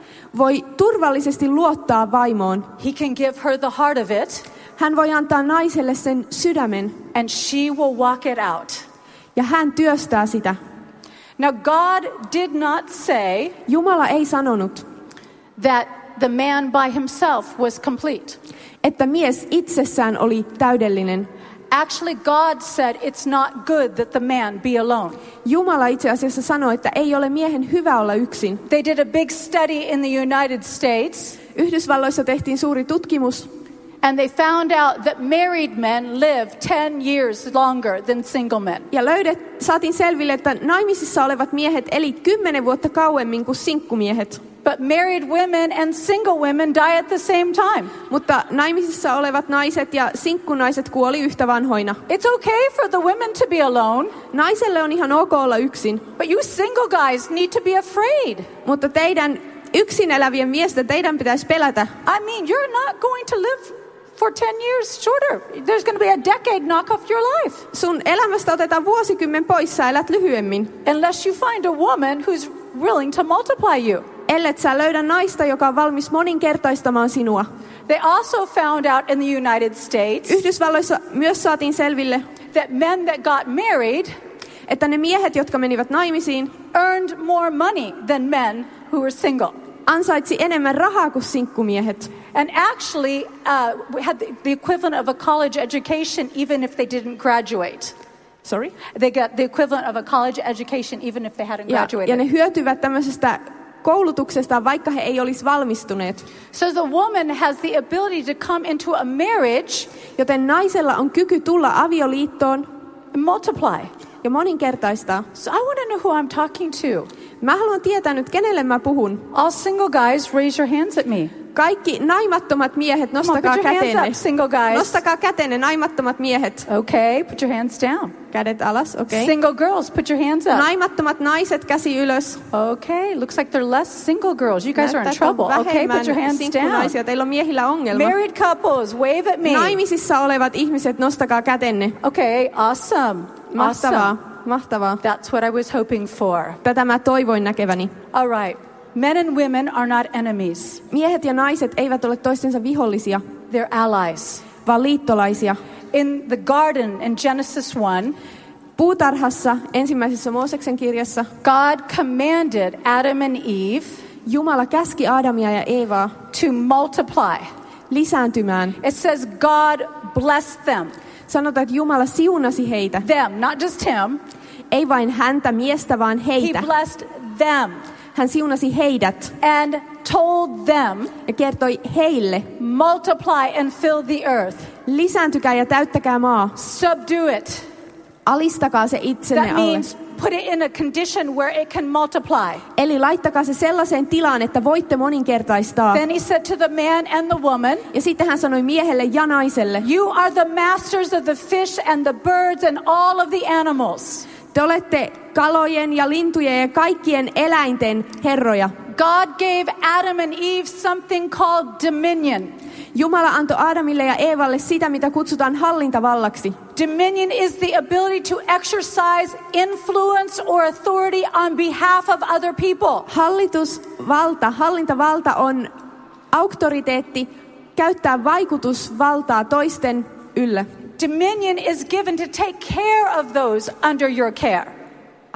voi turvallisesti luottaa vaimoon. He can give her the heart of it. Hän voi antaa naiselle sen sydämen And she will walk it out. ja hän työstää sitä. Now God did not say Jumala ei sanonut, that the man by himself was complete. että mies itsessään oli täydellinen. Actually, God said it's not good that the man be alone. Jumala itse asiassa sanoi, että ei ole miehen hyvä olla yksin. They did a big study in the United States. Yhdysvalloissa tehtiin suuri tutkimus. And they found out that married men live ten years longer than single men. Ja löydet, saatiin selville, että naimisissa olevat miehet eli kymmenen vuotta kauemmin kuin sinkkumiehet. But married women and single women die at the same time. Mutta naimisissa olevat naiset ja sinkkunaiset kuoli yhtä vanhoina. It's okay for the women to be alone. Naiselle on ihan ok olla yksin. But you single guys need to be afraid. Mutta teidän yksin elävien miesten teidän pitäisi pelätä. I mean, you're not going to live for ten years shorter. There's going to be a decade knock off your life. Sun elämästä otetaan vuosikymmen pois, sä elät lyhyemmin. Unless you find a woman who's willing to multiply you. Ellet sä löydä naista, joka on valmis moninkertaistamaan sinua. They also found out in the United States Yhdysvalloissa myös saatiin selville, that men that got married että ne miehet, jotka menivät naimisiin, earned more money than men who were single. ansaitsi enemmän rahaa kuin sinkkumiehet. And actually uh, we had the, the equivalent of a college education even if they didn't graduate. Sorry? They got the equivalent of a college education even if they hadn't Ja, graduated. ja ne hyötyvät tämmöisestä koulutuksesta, vaikka he ei olisi valmistuneet. So the woman has the ability to come into a marriage Joten naisella on kyky tulla avioliittoon and multiply. ja moninkertaistaa. So I want to know who I'm talking to. Mä haluan tietää nyt, kenelle mä puhun. All single guys, raise your hands at me. Kaikki naimattomat miehet, Come on, nostakaa put your hands kätenne. up, single guys. Nostakaa kätenne, naimattomat miehet. Okay, put your hands down. Kädet alas, okei. Okay. Single girls, put your hands up. Naimattomat naiset, käsi ylös. Okay, looks like there are less single girls. You guys are in Näyttää, että on trouble. Okay, vähemmän put your hands down. sinkkunaisia. Teillä on miehillä ongelma. Married couples, wave at me. Naimisissa olevat ihmiset, nostakaa kätenne. Okay, awesome. Mahtavaa, Awesome. mahtavaa. That's what I was hoping for. Tätä mä toivoin näkeväni. All right. Men and women are not enemies. Miehet ja naiset eivät ole toistensa vihollisia, They're allies. vaan liittolaisia. In the garden in Genesis one, Puutarhassa ensimmäisessä Mooseksen kirjassa God commanded Adam and Eve Jumala käski Aadamia ja Eevaa to multiply. lisääntymään. It says God blessed them. Sanotaan, että Jumala siunasi heitä. Them, not just him. Ei vain häntä, miestä, vaan He heitä. blessed them Hän siunasi heidät and told them, ja kertoi heille, multiply and fill the earth. lisääntykää ja täyttäkää maa. Subdue it. Alistakaa se itsenne That alle. means put it in a condition where it can multiply. Eli laittakaa se sellaiseen tilaan, että voitte moninkertaistaa. Then he said to the man and the woman, Ja sitten hän sanoi miehelle ja naiselle, you are the masters of the fish and the birds and all of the animals. te olette kalojen ja lintujen ja kaikkien eläinten herroja. God gave Adam and Eve something called dominion. Jumala antoi Aadamille ja Eevalle sitä, mitä kutsutaan hallintavallaksi. Dominion is the ability to exercise influence or authority on behalf of other people. Hallitusvalta, hallintavalta on auktoriteetti käyttää vaikutusvaltaa toisten yllä. Dominion is given to take care of those under your care.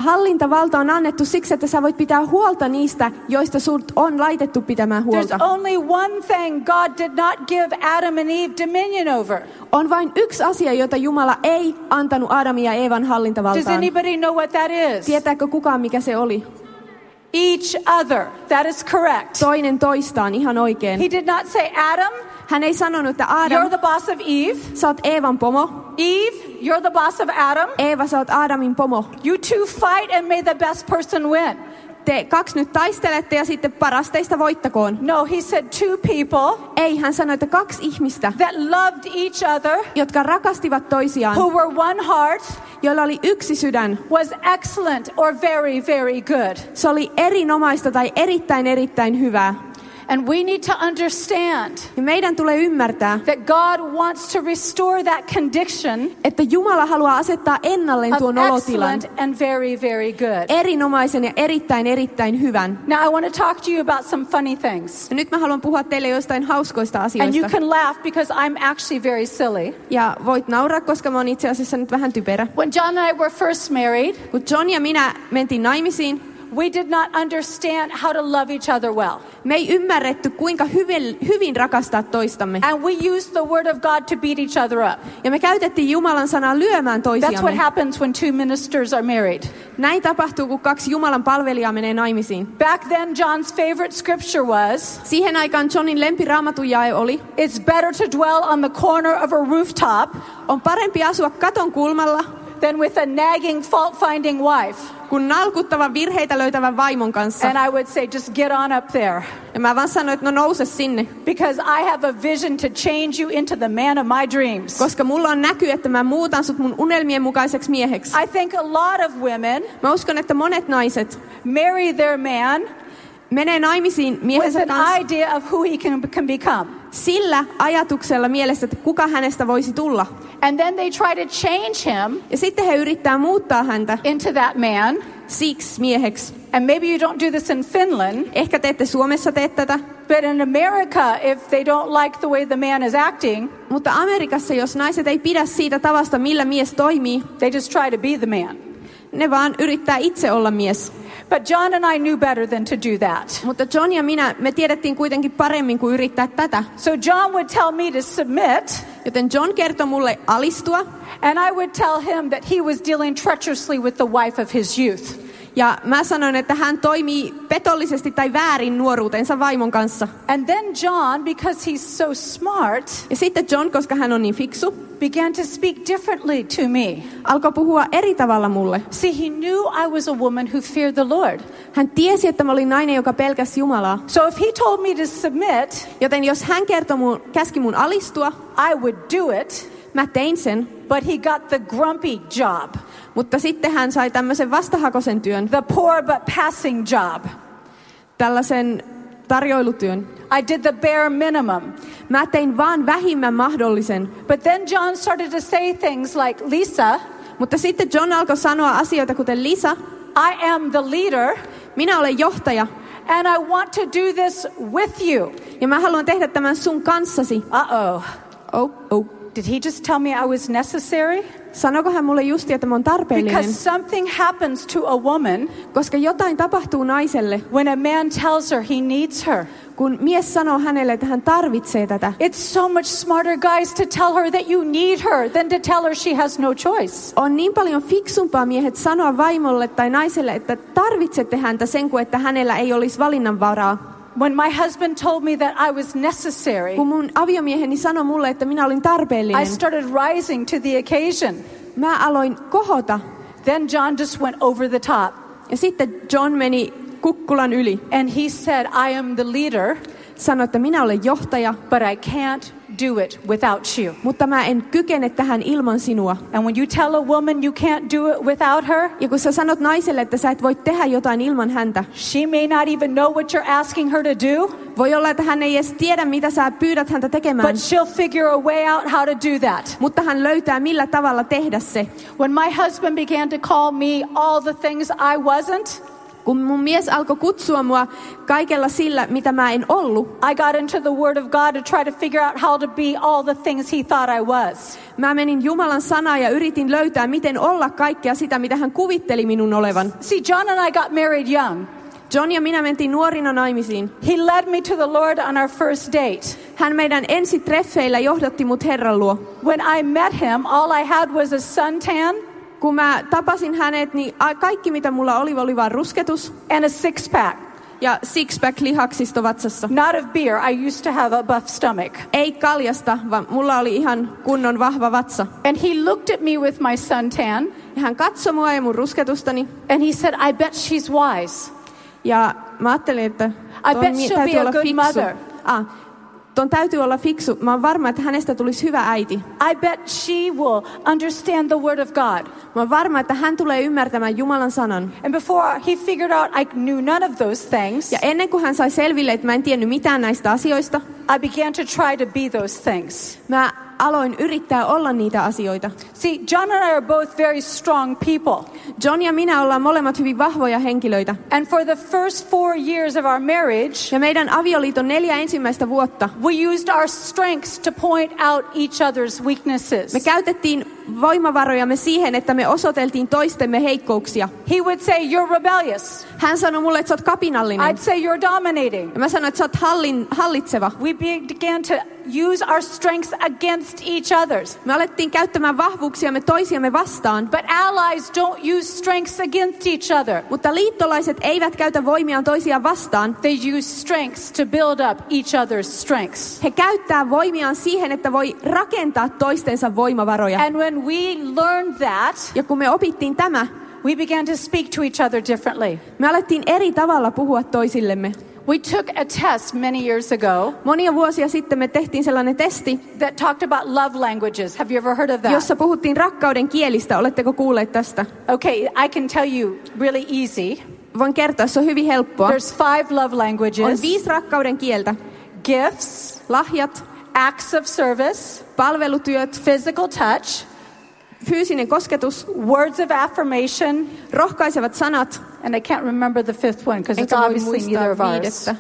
hallintavalta on annettu siksi, että sä voit pitää huolta niistä, joista sut on laitettu pitämään There's huolta. only one thing God did not give Adam and Eve dominion over. On vain yksi asia, jota Jumala ei antanut Adamin ja Eevan Does hallintavaltaan. anybody know what that is? Tietääkö kukaan, mikä se oli? Each other. That is correct. Toinen toistaan, ihan oikein. He did not say, Adam, Hän ei sanonut, että you're Adam, the boss of Eve. sä oot Eevan pomo. Eve, you're the boss of Adam. Eeva, sä oot Adamin pomo. You two fight and may the best person win. Te kaksi nyt taistelette ja sitten paras teistä voittakoon. No, he said two people Ei, hän sanoi, että kaksi ihmistä, that loved each other, jotka rakastivat toisiaan, who were one heart, joilla oli yksi sydän. was excellent or very, very good. Se oli erinomaista tai erittäin erittäin hyvää. And we need to understand Ja meidän tulee ymmärtää, that God wants to restore that condition että Jumala haluaa asettaa ennalleen of tuon olotilan, excellent and very, very good. erinomaisen ja erittäin erittäin hyvän. Now, I want to talk to you about some funny things. Ja nyt mä haluan puhua teille joistain hauskoista And you asioista. can laugh because I'm actually very silly. Ja voit nauraa, koska mä oon itse asiassa nyt vähän typerä. When John and I were first married, Kun John ja minä mentiin naimisiin, we did not understand how to love each other well. me ei ymmärretty, kuinka hyvin, hyvin rakastaa toistamme. And we used the word of God to beat each other up. Ja me käytettiin Jumalan sanaa lyömään That's what toisiamme. happens when two ministers are married. Näin tapahtuu, kun kaksi Jumalan palvelijaa menee naimisiin. Back then, John's favorite scripture was, Siihen aikaan Johnin lempiraamatun jae oli, it's better to dwell on the corner of a rooftop on parempi asua katon kulmalla, than with a nagging, fault-finding wife. kuin nalkuttavan virheitä löytävän vaimon kanssa. And I would say, just get on up there. Ja mä vaan sanoin, että no nouse sinne. Because I have a vision to change you into the man of my dreams. Koska mulla on näky, että mä muutan sut mun unelmien mukaiseksi mieheksi. I think a lot of women Mä uskon, että monet naiset marry their man menee naimisiin with miehensä an kanssa idea of who he can, can become. sillä ajatuksella mielessä, että kuka hänestä voisi tulla. And then they try to change him Ja sitten he yrittää muuttaa häntä into that man. siksi mieheksi. And maybe you don't do this in Finland, Ehkä te ette Suomessa tee tätä, but in America, if they don't like the way the man is acting, mutta Amerikassa, jos naiset ei pidä siitä tavasta, millä mies toimii, they just try to be the man. ne vaan yrittää itse olla mies. But John and I knew better than to do that. Mutta John ja minä, me tiedettiin kuitenkin paremmin kuin yrittää tätä. So John would tell me to submit, Joten John kertoi mulle alistua, and I would tell him that he was dealing treacherously with the wife of his youth. ja mä sanoin, että hän toimii petollisesti tai väärin nuoruutensa vaimon kanssa. And then John, because he's so smart, Ja sitten John, koska hän on niin fiksu, began to speak differently to me. alkoi puhua eri tavalla mulle. See, he knew I was a woman who feared the Lord. Hän tiesi, että mä olin nainen, joka pelkäsi Jumalaa. So if he told me to submit, Joten jos hän kertoi mun, käski mun alistua, I would do it, mä tein sen. but he got the grumpy job, Mutta sitten hän sai tämmöisen vastahakoisen työn, the poor but passing job. tällaisen tarjoilutyön. I did the bare minimum. Mä tein vaan vähimmän mahdollisen. But then John started to say things like, Lisa, Mutta sitten John alkoi sanoa asioita kuten Lisa, I am the leader, minä olen johtaja and I want to do this with you. ja mä haluan tehdä tämän sun kanssasi. Uh-oh. Oh, oh. Did he just tell me I was necessary? Sanoko hän mulle justi, että mä oon tarpeellinen? Because something happens to a woman Koska jotain tapahtuu naiselle, when a man tells her he needs her. kun mies sanoo hänelle, että hän tarvitsee tätä. It's so much smarter, guys, to tell her that you need her than to tell her she has no choice. On niin paljon fiksumpaa miehet sanoa vaimolle tai naiselle, että tarvitsette häntä sen kuin, että hänellä ei olisi valinnanvaraa. When my husband told me that I was necessary, Kun mun aviomieheni sanoi mulle, että minä olin I tarpeellinen, started rising to the occasion. mä aloin kohota. Then John just went over the top. Ja sitten John meni kukkulan yli. And he said, I am the leader, Sanoi, että minä olen johtaja, but I can't do it without you. mutta mä en kykene tähän ilman sinua. And when you tell a woman you can't do it without her, Ja kun sä sanot naiselle, että sä et voi tehdä jotain ilman häntä, she may not even know what you're asking her to do, voi olla, että hän ei edes tiedä, mitä sä pyydät häntä tekemään, but she'll figure a way out how to do that. mutta hän löytää, millä tavalla tehdä se. When my husband began to call me all the things I wasn't, Kun mun mies alkoi kutsua mua kaikella sillä, mitä mä en ollut, I got into the Word of God to try to figure out how to be all the things he thought I was. mä menin Jumalan sanaan ja yritin löytää, miten olla kaikkea sitä, mitä hän kuvitteli minun olevan. See, John and I got married young. John ja minä mentiin nuorina naimisiin. He led me to the Lord on our first date. Hän meidän ensitreffeillä johdatti mut Herran luo. When I met him, all I had was a suntan Kun mä tapasin hänet, niin kaikki mitä mulla oli, oli vaan rusketus and a six-pack. ja six-pack lihaksisto vatsassa. Not of beer. I used to have a buff stomach. Ei kaljasta, vaan mulla oli ihan kunnon vahva vatsa. And he looked at me with my suntan Ja hän katsoi mua ja mun rusketustani. and he said, I bet she's wise. Ja mä ajattelin, että I ton bet mie- she'll täytyy be a olla good fiksu. mother. Ah, ton täytyy olla fiksu. Mä oon varma, että hänestä tulisi hyvä äiti. I bet she will understand the Word of God. Mä oon varma, että hän tulee ymmärtämään Jumalan sanan. And before he figured out I knew none of those things, Ja ennen kuin hän sai selville, että mä en tiennyt mitään näistä asioista, I began to try to be those things. mä aloin yrittää olla niitä asioita. See, John and I are both very strong people. John ja minä ollaan molemmat hyvin vahvoja henkilöitä. And for the first four years of our marriage, Ja meidän avioliiton neljä ensimmäistä vuotta we used our strengths to point out each other's weaknesses. me käytettiin voimavarojamme siihen, että me osoiteltiin toistemme heikkouksia. He would say, you're rebellious. Hän sanoi mulle, että sä oot kapinallinen. I'd say, you're dominating. Ja mä sanoin, että sä oot hallin, hallitseva. We began to use our strengths against each others. Me alettiin käyttämään vahvuuksiamme toisiamme vastaan. But allies don't use strengths against each other. Mutta liittolaiset eivät käytä voimiaan toisiaan vastaan. They use strengths to build up each other's strengths. He käyttää voimiaan siihen, että voi rakentaa toistensa voimavaroja. And when we learned that, Ja kun me opittiin tämä, we began to speak to each other differently. me alettiin eri tavalla puhua toisillemme. We took a test many years ago Monia vuosia sitten me tehtiin sellainen testi, that talked about love languages. Have you ever heard of that? jossa puhuttiin rakkauden kielistä. Oletteko kuulleet tästä? Okay, I can tell you really easy. Voin kertoa, se on hyvin helppoa. There's five love On languages. viisi rakkauden kieltä. Gifts, Lahjat, acts of service, palvelutyöt, physical touch, fyysinen kosketus, words of affirmation, rohkaisevat sanat. and I can't remember the fifth one because it's Enkä voi obviously neither of muistaa ours. viidettä.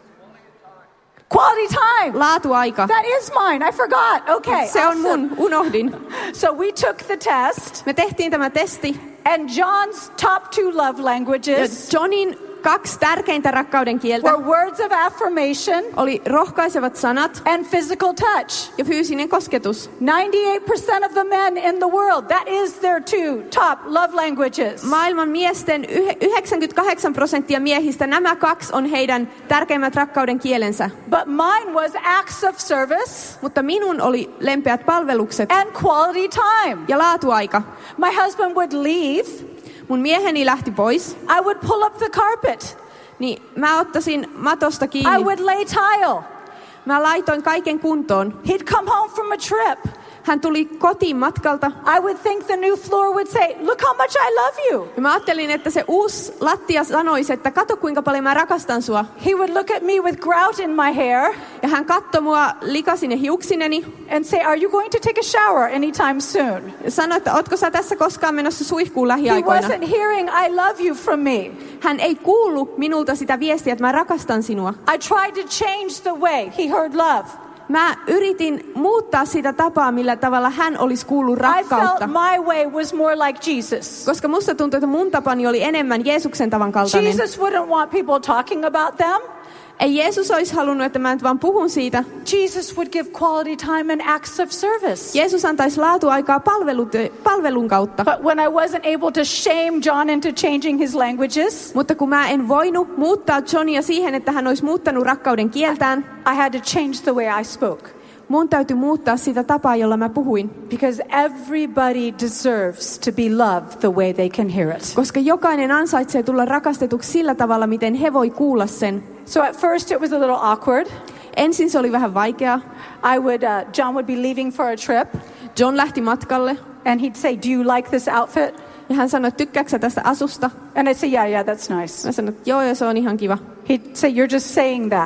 Quality time. Laatuaika. That is mine. I forgot. Okay. Se on awesome. mun, unohdin. So we took the test, Me tehtiin tämä testi. and John's top two love Ja languages Johnin kaksi tärkeintä rakkauden kieltä were words of affirmation oli rohkaisevat sanat and physical touch. ja fyysinen kosketus. ninety-eight percent of the men in the world, that is their two top love languages. Maailman miesten yhe- yhdeksänkymmentäkahdeksan prosenttia miehistä, nämä kaksi on heidän tärkeimmät rakkauden kielensä. But mine was acts of service Mutta minun oli lempeät palvelukset and quality time. ja laatuaika. My husband would leave, Mun mieheni lähti pois, I would pull up the carpet, niin mä ottaisin matosta I kiinni. would lay tile. Mä laitoin kaiken kuntoon. He'd come home from a trip. Hän tuli kotiin matkalta. I would think the new floor would say, look how much I love you. Ja mä ajattelin, että se uusi lattia sanoisi, että kato kuinka paljon mä rakastan sua. He would look at me with grout in my hair Ja hän katsoi mua likasine hiuksineni and say, are you going to take a shower anytime soon? ja sanoi, että ootko sä tässä koskaan menossa suihkuun He lähiaikoina. wasn't hearing, I love you from me. Hän ei kuullut minulta sitä viestiä, että mä rakastan sinua. I tried to change the way he heard love. Mä yritin muuttaa sitä tapaa, millä tavalla hän olisi kuullut I felt rakkautta. my way was more like Jesus. Koska musta tuntui, että mun tapani oli enemmän Jeesuksen tavan kaltainen. Jesus wouldn't want people talking about them. Ei Jeesus olisi halunnut, että mä nyt vaan puhun siitä. Jesus would give quality time and acts of service. Jeesus antaisi laatuaikaa palveluty- palvelun kautta. But when I wasn't able to shame John into changing his languages, Mutta kun mä en voinut muuttaa Johnia siihen, että hän olisi muuttanut rakkauden kieltään, I had to change the way I spoke. mun täytyy muuttaa sitä tapaa, jolla mä puhuin. Because everybody deserves to be loved the way they can hear it. Koska jokainen ansaitsee tulla rakastetuksi sillä tavalla, miten he voi kuulla sen. So at first it was a little awkward. Ensin se oli vähän vaikeaa. I would, uh, John would be leaving for a trip, John lähti matkalle and he'd say, do you like this outfit? ja hän sanoi, että tykkääksä sä tästä asusta? And I'd say, yeah, yeah, that's nice. Mä sanoin, että joo, ja se on ihan kiva. He'd say, you're just saying that.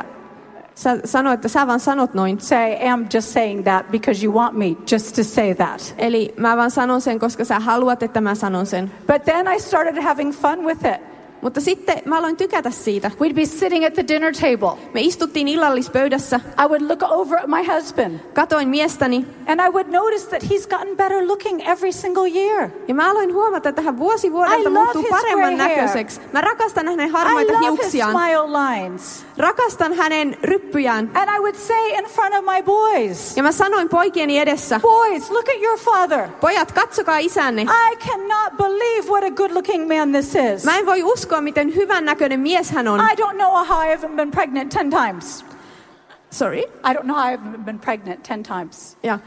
Sä sanoit, että sä vaan sanot noin. Say, I am just saying that because you want me just to say that. Eli mä vaan sanon sen, koska sä haluat, että mä sanon sen. But then I started having fun with it. Mutta sitten mä aloin tykätä siitä. We'd be sitting at the dinner table. Me istuttiin illallispöydässä. I would look over at my husband. Katoin miestäni. And I would notice that he's gotten better looking every single year. Ja mä aloin huomata, että hän vuosi I vuodelta love muuttuu his paremman gray hair. näköiseksi. Mä rakastan hänen I harmaita love his hiuksiaan. smile lines. Rakastan hänen ryppyjään. And I would say in front of my boys, Ja mä sanoin poikieni edessä. boys, look at your father. Pojat, katsokaa isänne. I cannot believe what a good looking man this is. Mä en voi uskoa, miten hyvän näköinen mies hän on. I don't know how I haven't been pregnant ten times. Sorry? I don't know how I haven't been pregnant ten times. Ja.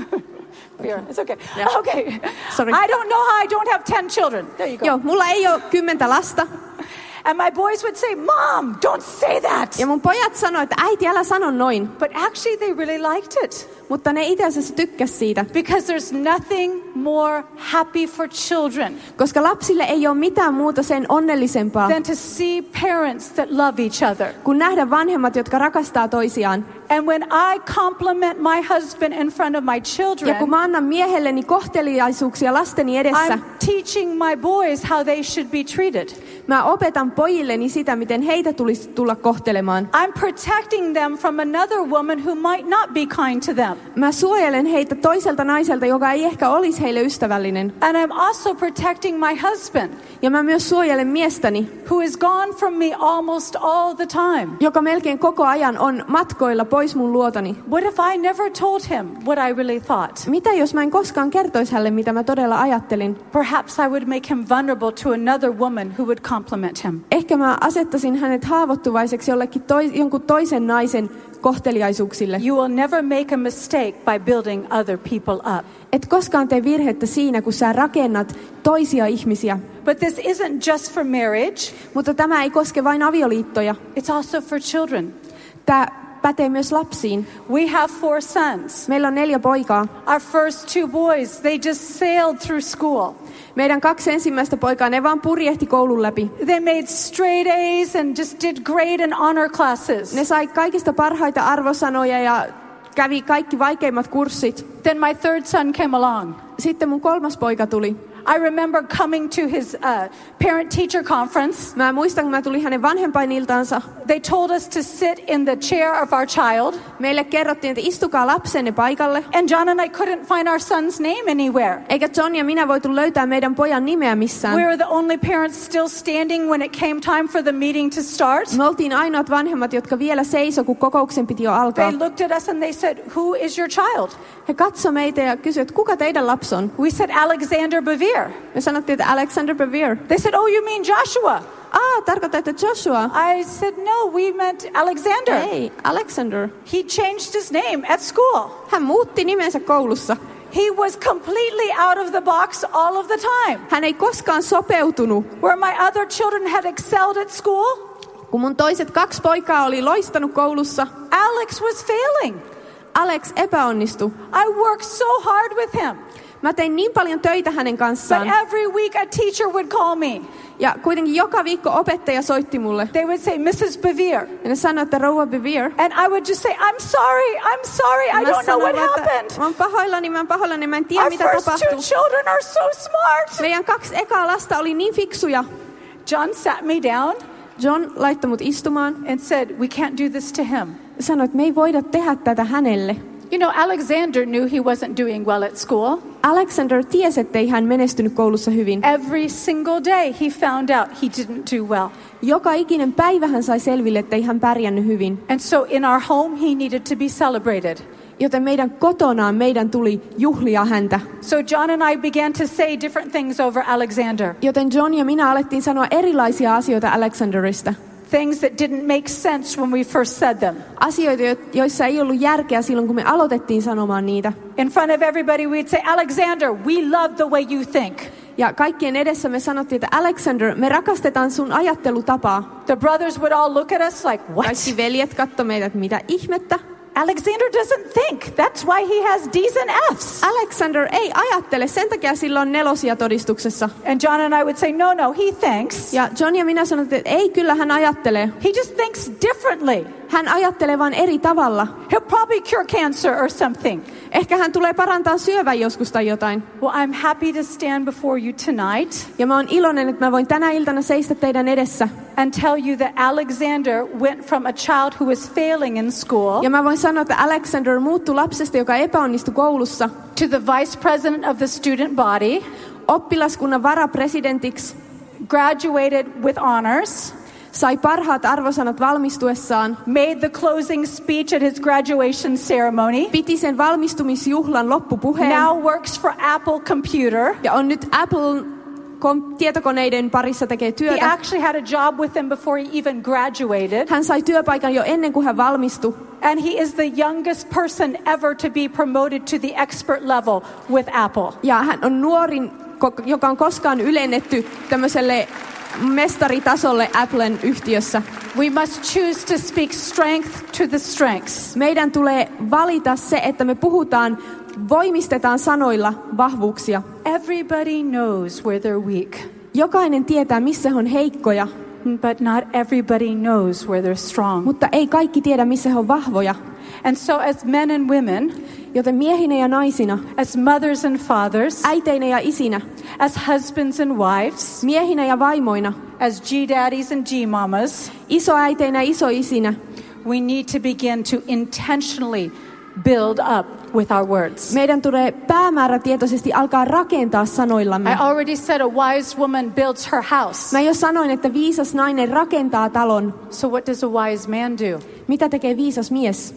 Vera, it's okay. Yeah. Okay. Sorry. I don't know how I don't have ten children. There you go. Joo, mulla ei ole kymmentä lasta. And my boys would say, Mom, don't say that. Ja mun pojat sanoi, että äiti, älä sano noin. But actually they really liked it. Mutta ne itse asiassa tykkäs siitä. Because there's nothing more happy for children Koska lapsille ei ole mitään muuta sen onnellisempaa, than to see parents that love each other. kun nähdä vanhemmat, jotka rakastaa toisiaan. And when I compliment my husband in front of my Ja children, kun mä annan miehelleni kohteliaisuuksia lasteni edessä, I'm teaching my boys how they should be treated. mä opetan pojilleni sitä, miten heitä tulisi tulla kohtelemaan. I'm protecting them from another woman who might not be kind to them. Mä suojelen heitä toiselta naiselta, joka ei ehkä olisi heille ystävällinen. And I'm also protecting my husband, Ja mä myös suojelen miestäni, who is gone from me almost all the time. joka melkein koko ajan on matkoilla pois mun luotani. What if I never told him what I really thought? Mitä jos mä en koskaan kertoisi hänelle, mitä mä todella ajattelin? Perhaps I would make him vulnerable to another woman who would compliment him. Ehkä mä asettaisin hänet haavoittuvaiseksi jollekin toi, jonkun toisen naisen kohteliaisuuksille. You will never make a mistake by building other people up. Et koskaan tee virhettä siinä, kun sä rakennat toisia ihmisiä. But this isn't just for marriage. Mutta tämä ei koske vain avioliittoja. It's also for children. Tämä pätee myös lapsiin. We have four sons. Meillä on neljä poikaa. Our first two boys, they just sailed through school. Meidän kaksi ensimmäistä poikaa, ne vaan purjehti koulun läpi. They made straight A's and just did great in honor classes. Ne sai kaikista parhaita arvosanoja ja kävi kaikki vaikeimmat kurssit. Then my third son came along. Sitten mun kolmas poika tuli. I remember coming to his uh, parent-teacher conference. Mä muistan, kun mä tulin hänen vanhempainiltaansa. They told us to sit in the chair of our child. Meille kerrottiin, että istukaa lapsenne paikalle. And John and I couldn't find our son's name anywhere. Eikä John ja minä voitu löytää meidän pojan nimeä missään. We were the only parents still standing when it came time for the meeting to start. Me oltiin ainoat vanhemmat, jotka vielä seisoi, kun kokouksen piti jo alkaa. They looked at us and they said, "Who is your child?" He katsoi meitä ja kysyivät, kuka teidän lapsi on? We said, "Alexander Bevere." Me sanottiin, että Alexander Bevere. They said, "Oh, you mean Joshua?" Ah, tarkoitatte Joshua? I said, "No, we meant Alexander." Ei, Alexander. He changed his name at school. Hän muutti nimensä koulussa. He was completely out of the box all of the time. Hän ei koskaan sopeutunut. Where my other children had excelled at school, Kun mun toiset kaksi poikaa oli loistanut koulussa, Alex was failing. Alex epäonnistui. I worked so hard with him. Mä tein niin paljon töitä hänen But kanssaan. every week a teacher would call me. Ja kuitenkin joka viikko opettaja soitti mulle. They would say, "Missus Bevere." Ja ne sanoi, että rouva Bevere. And I would just say, "I'm sorry, I'm sorry, I Mä don't know what sanoin, että happened. Mä oon pahoillani, mä oon pahoillani, mä en tiedä Our mitä first two tapahtui. children are so smart." Meidän kaksi ekaa lasta oli niin fiksuja. John sat me down John laittoi mut istumaan and said, "We can't do this to him." ja sanoi, että me ei voida tehdä tätä hänelle. You know, Alexander knew he wasn't doing well at school. Alexander tiesi, ettei hän menestynyt koulussa hyvin. Every single day he found out he didn't do well. Joka ikinen päivä hän sai selville, ettei hän pärjännyt hyvin. And so in our home he needed to be celebrated. Joten meidän kotonaan meidän tuli juhlia häntä. So John and I began to say different things over Alexander. Joten John ja minä alettiin sanoa erilaisia asioita Alexanderista. Things that didn't make sense when we first said them. Asioita, joissa ei ollut järkeä silloin, kun me aloitettiin sanomaan niitä. In front of everybody we'd say, "Alexander, we love the way you think." Ja kaikkien edessä me sanottiin, että Alexander, me rakastetaan sun ajattelutapaa. The brothers would all look at us like, "What? Kaikki veljet katsoi meitä, että mitä ihmettä. Alexander doesn't think. That's why he has D's and F's." Alexander ei ajattele, sen takia sillä on nelosia todistuksessa. And John and I would say, "No, no, he thinks. Ja John ja minä sanottiin, että ei, kyllä hän ajattelee. He just thinks differently. Hän ajattelee vaan eri tavalla. He'll probably cure cancer or something." Ehkä hän tulee parantaa syövän joskus tai jotain. Well, I'm happy to stand before you tonight Ja mä oon iloinen, että mä voin tänä iltana seistä teidän edessä. and tell you that Alexander went from a child who was failing in school Ja mä voin sanoa, että Alexander muuttui lapsesta, joka epäonnistui koulussa, to the vice president of the student body, oppilaskunnan varapresidentiksi, graduated with honors, sai parhaat arvosanat valmistuessaan, made the closing speech at his graduation ceremony, piti sen valmistumisjuhlan loppupuheen now works for Apple Computer. ja on nyt Apple kom- tietokoneiden parissa tekee He työtä. actually had a job with them before he even graduated. Hän sai työpaikan jo ennen kuin hän valmistui. And he is the youngest person ever to be promoted to the expert level with Apple. Ja hän on nuorin, ko- joka on koskaan ylennetty tämmöiselle mestaritasolle Applen yhtiössä. We must choose to speak strength to the strengths. Meidän tulee valita se, että me puhutaan, voimistetaan sanoilla vahvuuksia. Everybody knows where they're weak, Jokainen tietää, missä he on heikkoja, but not everybody knows where they're strong. mutta ei kaikki tiedä, missä he on vahvoja. And so as men and women, Joten miehinä ja naisina, as mothers and fathers, äiteinä ja isinä, as husbands and wives, miehinä ja vaimoina, as G-daddies and G-mamas, isoäiteinä ja isoisinä, we need to begin to intentionally build up with our words. meidän tulee päämäärätietoisesti alkaa rakentaa sanoillamme. I already said a wise woman builds her house. Mä jo sanoin, että viisas nainen rakentaa talon. So what does a wise man do? Mitä tekee viisas mies?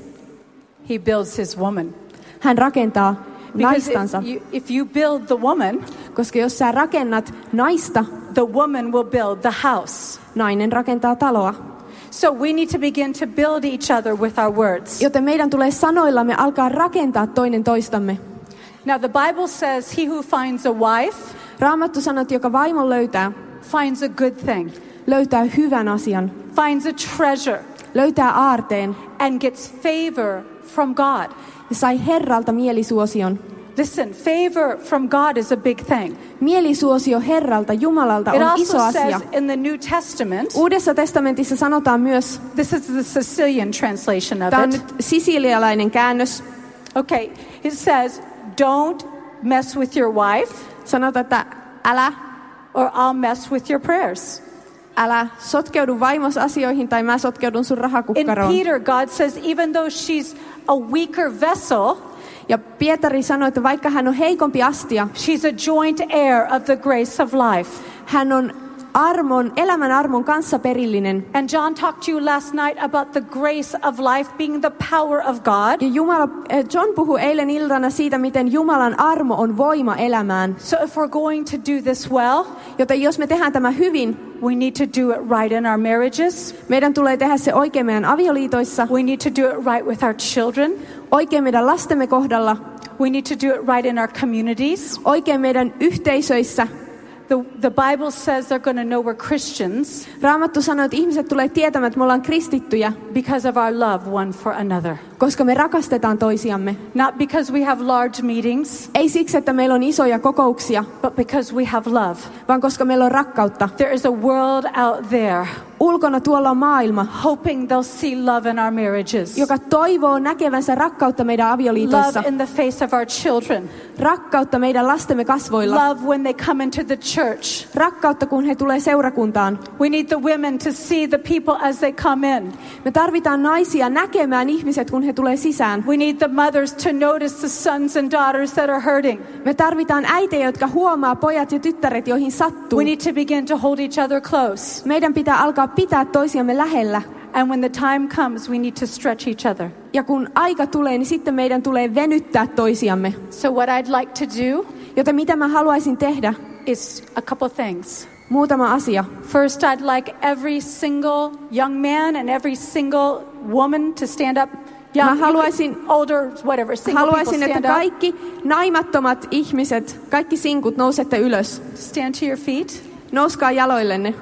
He builds his woman. Hän rakentaa Because naistansa. if you, if you build the woman, Koska jos sä rakennat naista, the woman will build the house. nainen rakentaa taloa. So we need to begin to build each other with our words. Joten meidän tulee sanoillamme alkaa rakentaa toinen toistamme. Now the Bible says he who finds a wife Raamattu sanoo, että joka vaimon löytää, finds a good thing, löytää hyvän asian, finds a treasure, löytää aarteen and gets favor from God. ja sai Herralta mielisuosion. Listen, favor from God is a big thing. Mielisuosio Herralta, Jumalalta It on iso also asia. says in the New Testament, Uudessa testamentissa sanotaan myös, this is the Sicilian translation of tämä on it. nyt sisilialainen käännös, Okay, it says, don't mess with your wife sanotaan, että älä, or I'll mess with your prayers. älä sotkeudu vaimos asioihin tai mä sotkeudun sun In rahakukkaroon. Peter, God says, even though she's a weaker vessel, Ja Pietari sanoi, että vaikka hän on heikompi astia, she's a joint heir of the grace of life. hän on armon, elämän armon kanssa perillinen. And John talked to you last night about the grace of life being the power of God. Ja Jumala, eh, John puhui eilen iltana siitä, miten Jumalan armo on voima elämään. So if we're going to do this well, Joten jos me tehdään tämä hyvin, we need to do it right in our marriages. meidän tulee tehdä se oikein meidän avioliitoissa, We need to do it right with our children. oikein meidän lastemme kohdalla, We need to do it right in our communities. oikein meidän yhteisöissä. The, the Bible says they're going to know we're Christians Raamattu sanoo, että ihmiset tulee tietämään, että me ollaan kristittyjä, because of our love one for another. koska me rakastetaan toisiamme. Not because we have large meetings, Ei siksi, että meillä on isoja kokouksia, but because we have love. vaan koska meillä on rakkautta. There is a world out there Ulkona tuolla on maailma, hoping they'll see love in our marriages. joka toivoo näkevänsä rakkautta meidän avioliitoissa, Love in the face of our children. rakkautta meidän lastemme kasvoilla, Love when they come into the church. rakkautta kun he tulee seurakuntaan. We need the women to see the people as they come in. Me tarvitaan naisia näkemään ihmiset, kun he tulee sisään. We need the mothers to notice the sons and daughters that are hurting. Me tarvitaan äitejä, jotka huomaa pojat ja tyttäret, joihin sattuu. We need to begin to hold each other close. Meidän pitää alkaa pitää toisiamme lähellä. And when the time comes, we need to stretch each other. Ja kun aika tulee, niin sitten meidän tulee venyttää toisiamme. So what I'd like to do Joten mitä mä haluaisin tehdä? is a couple things. Muutama asia. First, I'd like every single young man and every single woman to stand up. Young, Mä haluaisin- older, whatever, single people Haluaisin, että stand up. kaikki naimattomat ihmiset, kaikki sinkut, nousette ylös. Stand to your feet. Nouskaa jaloillenne.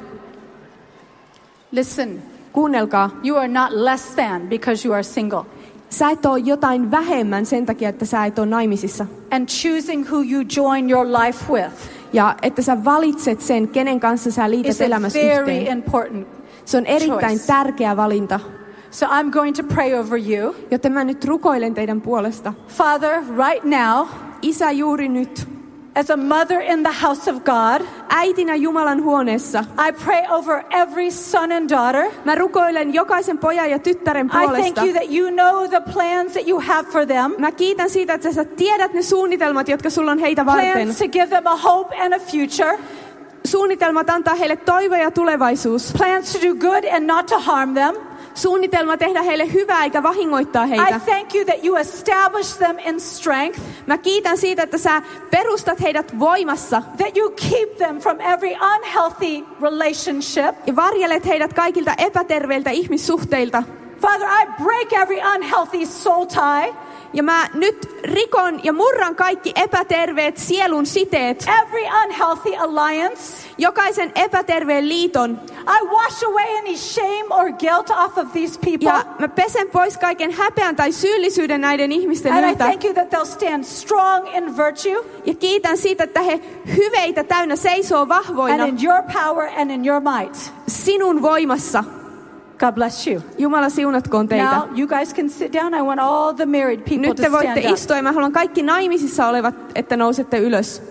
Listen, Kuunnelkaa. you are not less than because you are single. Sä et ole jotain vähemmän sen takia, että sä et ole naimisissa. And choosing who you join your life with Ja että sä valitset sen, kenen kanssa sä liität is a elämässä very yhteen. important. Se on erittäin choice. tärkeä valinta. So I'm going to pray over you. Joten mä nyt rukoilen teidän puolesta. Father, right now, Isä, juuri nyt, as a mother in the house of God, äitinä Jumalan huoneessa, I pray over every son and daughter. mä rukoilen jokaisen pojan ja tyttären I thank puolesta. you that you know the plans that you have for them. Mä kiitän siitä, että sä tiedät ne suunnitelmat, jotka sulla on heitä varten. Plans to give them a hope and a future. Suunnitelmat antaa heille toivo ja tulevaisuus. Plans to do good and not to harm them. Suunnitelma tehdä heille hyvää eikä vahingoittaa I heitä. thank you that you establish them in strength. Mä kiitän siitä, että sä perustat heidät voimassa That you keep them from every unhealthy relationship. ja varjelet heidät kaikilta epäterveiltä ihmissuhteilta. Father, I break every unhealthy soul tie. Ja mä nyt rikon ja murran kaikki epäterveet sielun siteet, Every unhealthy alliance. jokaisen epäterveen liiton. I wash away any shame or guilt off of these people. Ja mä pesen pois kaiken häpeän tai syyllisyyden näiden ihmisten And I yltä. thank you that they'll stand strong in virtue Ja kiitän siitä, että he hyveitä täynnä seisoo vahvoina and in your power and in your might. sinun voimassa. God bless you. Jumala siunatkoon teitä. Now you guys can sit down. I want all the married people Nyt to te stand voitte up. istua ja mä haluan kaikki naimisissa olevat, että nousette ylös.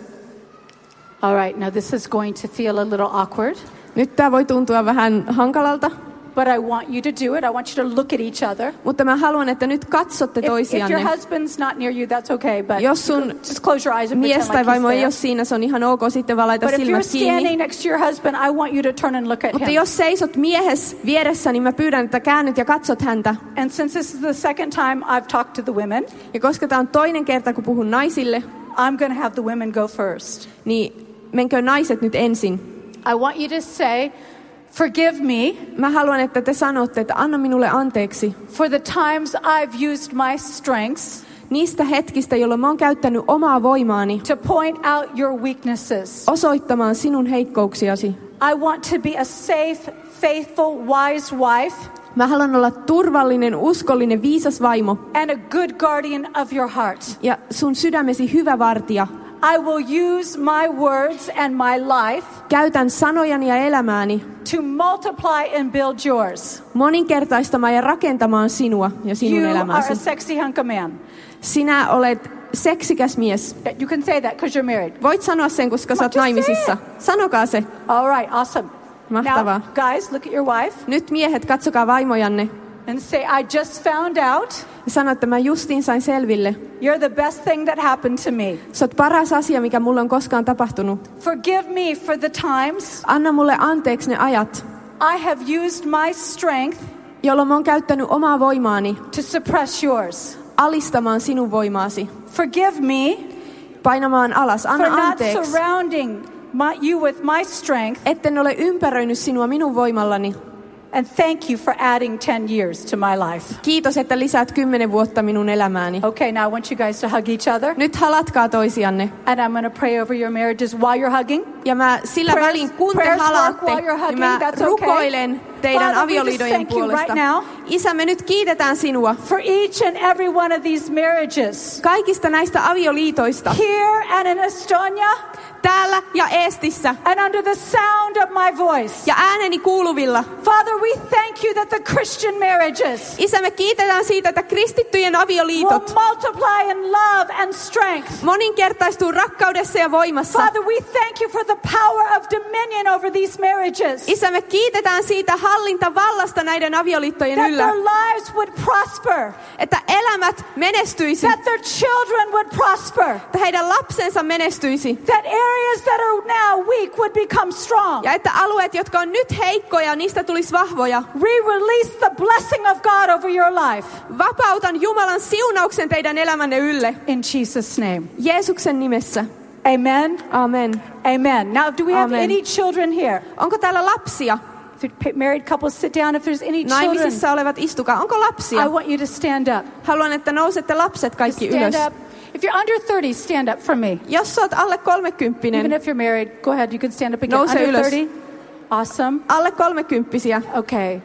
All right, now this is going to feel a little awkward, Nyt tää voi tuntua vähän hankalalta, but I want you to do it. I want you to look at each other. mutta mä haluan, että nyt katsotte If, if your toisianne. husband's not near you, that's okay, but Jos sun just close your eyes and mies pretend tai like he's vaimo ei there. ole siinä, se on ihan ok, sitten vaan laita But if you're silmät kiinni. standing next to your husband, I want you to turn and look at Mutta him. jos seisot miehes vieressä, niin mä pyydän, että käännyt ja katsot häntä. And since this is the second time I've talked to the women, Ja koska tää on toinen kerta, kun puhun naisille, I'm going to have the women go first. niin menkö naiset nyt ensin. I want you to say, forgive me Mä haluan, että te sanotte, että anna minulle anteeksi for the times I've used my strengths niistä hetkistä, jolloin mä oon käyttänyt omaa voimaani to point out your weaknesses. osoittamaan sinun heikkouksiasi. I want to be a safe, faithful, wise wife Mä haluan olla turvallinen, uskollinen, viisas vaimo and a good guardian of your heart. ja sun sydämesi hyvä vartija. I will use my words and my life Käytän sanojani ja elämääni to multiply and build yours. moninkertaistamaan ja rakentamaan sinua ja sinun You are a elämäsi. sexy hunk of man. Sinä olet seksikäs mies. You can say that because you're married. Voit sanoa sen, koska sä oot just say naimisissa. Sanokaa se. All right, awesome. Mahtavaa. Now, guys, look at your wife Nyt miehet, katsokaa vaimojanne and say, I just found out ja sano, että mä justiin sain selville. you're the best thing that happened to me. Sä oot paras asia, mikä mulle on koskaan tapahtunut. Forgive me for the times Anna mulle anteeksi ne ajat, I have used my strength jolloin mä oon käyttänyt omaa voimaani to suppress yours. alistamaan sinun voimaasi. Forgive me Painamaan alas. for Anna not anteeksi, surrounding my, you with my strength, etten ole ympäröinyt sinua minun voimallani. and thank you for adding ten years to my life. Kiitos, että lisäät kymmenen vuotta minun elämääni. Okay, now I want you guys to hug each other, Nyt halatkaa toisianne. and I'm going to pray over your marriages while you're hugging. Ja mä sillä Prayers- välin, kun te prayers work halaatte, while you're niin hugging, mä that's okay. rukoilen teidän Father, we just avioliidojen thank you puolesta. right now. Isä, me nyt kiitetään sinua For each and every one of these marriages, kaikista näistä avioliitoista. here and in Estonia, Täällä ja Eestissä. and under the sound of my voice. Ja ääneni kuuluvilla. Father, we thank you that the Christian marriages Isä, me kiitetään siitä, että kristittyjen will avioliitot multiply in love and strength. moninkertaistuu rakkaudessa ja voimassa. Father, we thank you for the power of dominion over these marriages. Isä, me kiitetään siitä hallintavallasta näiden avioliittojen That yllä. their lives would prosper. Että elämät menestyisi. That their children would prosper. Että heidän lapsensa menestyisi. That areas that are now weak would become strong. Ja että alueet, jotka on nyt heikkoja, niistä tulisi vahvoja. We release the blessing of God over your life. Vapautan Jumalan siunauksen teidän elämänne ylle. In Jesus' name. Jeesuksen nimessä. Amen. Amen. Amen. Now, do we have Amen. any children here? Onko täällä lapsia? If you're married couples, sit down. If there's any children, Naimisissa olevat, istukaa. Onko lapsia? I want you to stand up. Haluan, että nousette lapset kaikki Stand ylös. up. If you're under thirty, stand up for me. Jos olet alle Even kolmekymppinen, if you're married, go ahead. You can stand up again. Nouse Under ylös. thirty. Awesome. alle kolmekymppisiä. Okay.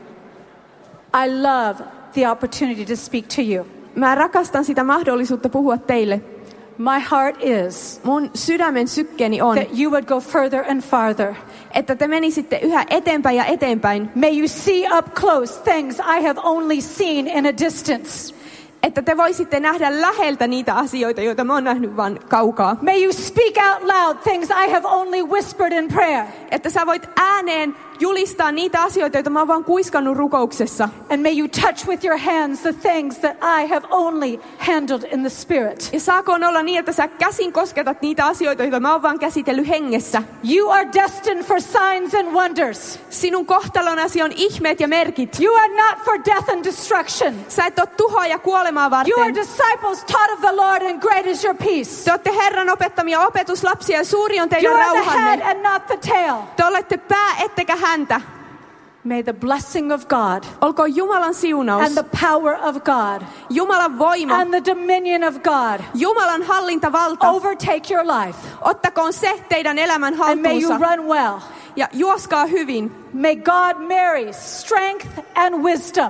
I love the opportunity to speak to you. Mä rakastan sitä mahdollisuutta puhua teille. My heart is Mun sydämen sykkeeni on, that you would go further and farther. että te menisitte yhä eteenpäin ja eteenpäin. May you see up close things I have only seen in a distance. Että te voisitte nähdä läheltä niitä asioita, joita mä oon nähnyt vaan kaukaa. May you speak out loud things I have only whispered in prayer. Että sä voit ääneen julistaa niitä asioita, joita mä oon vaan kuiskannut rukouksessa. And may you touch with your hands the things that I have only handled in the spirit. Ja saakoon olla niin, että sä käsin kosketat niitä asioita, joita mä oon vaan käsitellyt hengessä. You are destined for signs and wonders. Sinun kohtalonasi on ihmeet ja merkit. You are not for death and destruction. Sä et ole tuhoa ja kuolemaa varten. You are disciples taught of the Lord, and great is your peace. Te olette Herran opettamia opetuslapsia ja suuri on You teidän are the head rauhanne. and not the tail. Te olette pää ettekä häntä. May the blessing of God Olkoon Jumalan siunaus, and the power of God Jumalan voima, and the dominion of God Jumalan hallintavalta. overtake your life. Ottakoon se teidän elämän And may you haltuunsa run well. ja juoskaa hyvin. May God marry strength and wisdom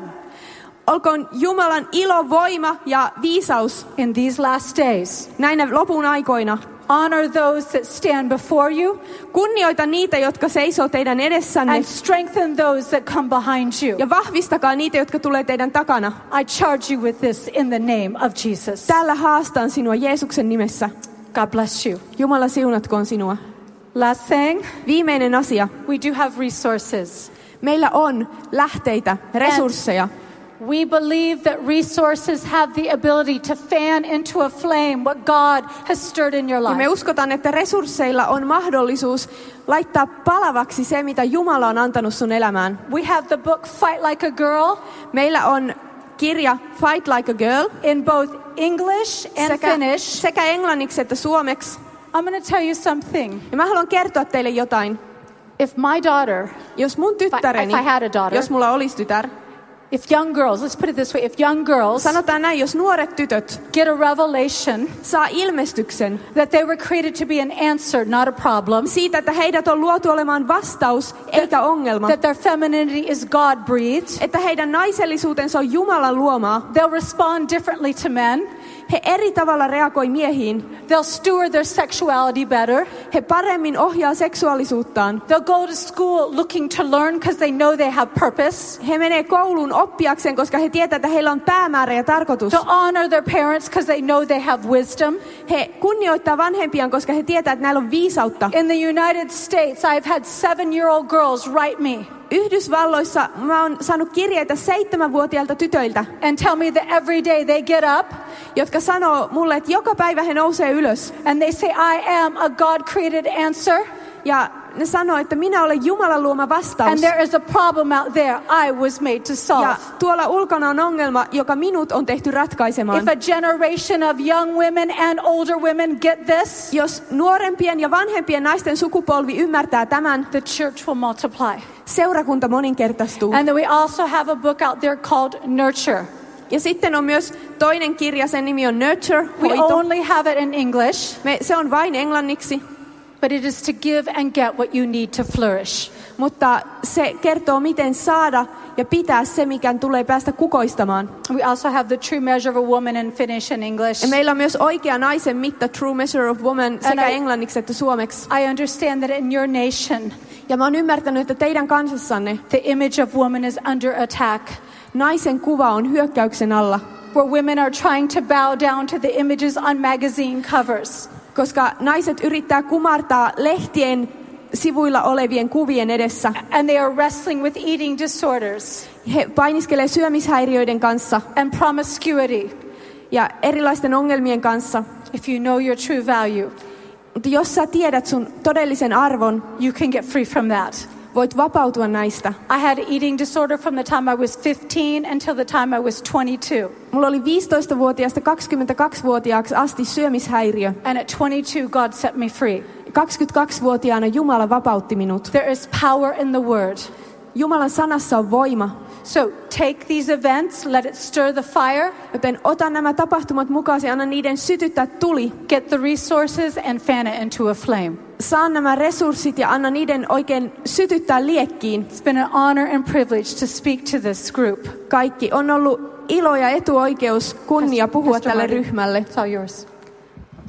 Olkoon Jumalan ilo, voima ja viisaus in these last days. näinä lopun aikoina. Honor those that stand before you Kunnioita niitä, jotka seisoo teidän edessänne, and strengthen those that come behind you. ja vahvistakaa niitä, jotka tulee teidän takana. I charge you with this in the name of Jesus. Täällä haastan sinua Jeesuksen nimessä. God bless you. Jumala siunatkoon sinua. Last thing, Viimeinen asia. we do have resources. Meillä on lähteitä, resursseja. We believe that resources have the ability to fan into a flame what God has stirred in your Ja me life. uskotaan, että resursseilla on mahdollisuus laittaa palavaksi se, mitä Jumala on antanut sun elämään. We have the book Fight Like a Girl Meillä on kirja Fight Like a Girl in both English and sekä, Finnish. sekä englanniksi että suomeksi. I'm going to tell you something. Ja mä haluan kertoa teille jotain. If my daughter, Jos mun tyttäreni, if I had a daughter, jos mulla olisi tytär, if young girls, let's put it this way, if young girls sanotaan näin, jos nuoret tytöt get a revelation saa ilmestyksen that they were created to be an answer, not a problem, siitä, että heidät on luotu olemaan vastaus eikä ongelma, that their femininity is God-breathed, että heidän naisellisuutensa on Jumalan luomaa, they'll respond differently to men, he eri tavalla reagoi miehiin, they'll steward their sexuality better, he paremmin ohjaa seksuaalisuuttaan, they'll go to school looking to learn because they know they have purpose, he menee kouluun oppiakseen, koska he tietää, että heillä on päämäärä ja tarkoitus. to honor their parents because they know they have wisdom. He kunnioittaa vanhempiaan, koska he tietää, että näillä on viisautta. In the United States, I've had seven-year-old girls write me Yhdysvalloissa mä oon saanut kirjeitä seitsemänvuotiailta tytöiltä, and tell me that every day they get up jotka sanoo mulle, että joka päivä he nousee ylös. and they say, I am a God-created answer, Ja ne sanoo, että minä olen Jumalan luoma vastaus. and there is a problem out there I was made to solve. Ja tuolla ulkona on ongelma, joka minut on tehty ratkaisemaan. If a generation of young women and older women get this, Jos nuorempien ja vanhempien naisten sukupolvi ymmärtää tämän, the church will multiply. seurakunta moninkertaistuu. And then we also have a book out there called Nurture. Ja sitten on myös toinen kirja, sen nimi on Nurture, We hoito. only have it in English, Me, se on vain englanniksi, but it is to give and get what you need to flourish. mutta se kertoo, miten saada ja pitää se, mikä tulee päästä kukoistamaan. We also have the True Measure of a Woman in Finnish and English. Ja meillä on myös oikea naisen mitta, True Measure of Woman, sekä I- englanniksi että suomeksi. I understand that in your nation, Ja mä oon ymmärtänyt, että teidän kansassanne the image of woman is under attack, naisen kuva on hyökkäyksen alla, where women are trying to bow down to the images on magazine covers. koska naiset yrittää kumartaa lehtien sivuilla olevien kuvien edessä. And they are wrestling with eating disorders He painiskelee syömishäiriöiden kanssa and promiscuity. ja erilaisten ongelmien kanssa. If you know your true value, Mutta jos sä tiedät sun todellisen arvon, you can get free from that. voit vapautua näistä. I had an eating disorder from the time I was fifteen until the time I was twenty-two. Mulla oli viisitoistavuotiaasta kaksikymmentäkaksivuotiaaksi asti syömishäiriö. And at twenty-two, God set me free. kaksikymmentäkaksivuotiaana Jumala vapautti minut. There is power in the word. Jumalan sanassa on voima. So take these events, let it stir the fire, Joten ota nämä tapahtumat mukaan ja anna niiden sytyttää tuli. get the resources and fan it into a flame. Saa nämä resurssit ja anna niiden oikein sytyttää liekkiin. It's been an honor and privilege to speak to this group. Kaikki on ollut ilo ja etuoikeus, kunnia puhua Pastor tälle Marty, ryhmälle. It's all yours.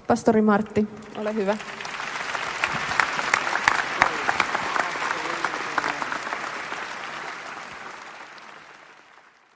Pastori Martti, ole hyvä.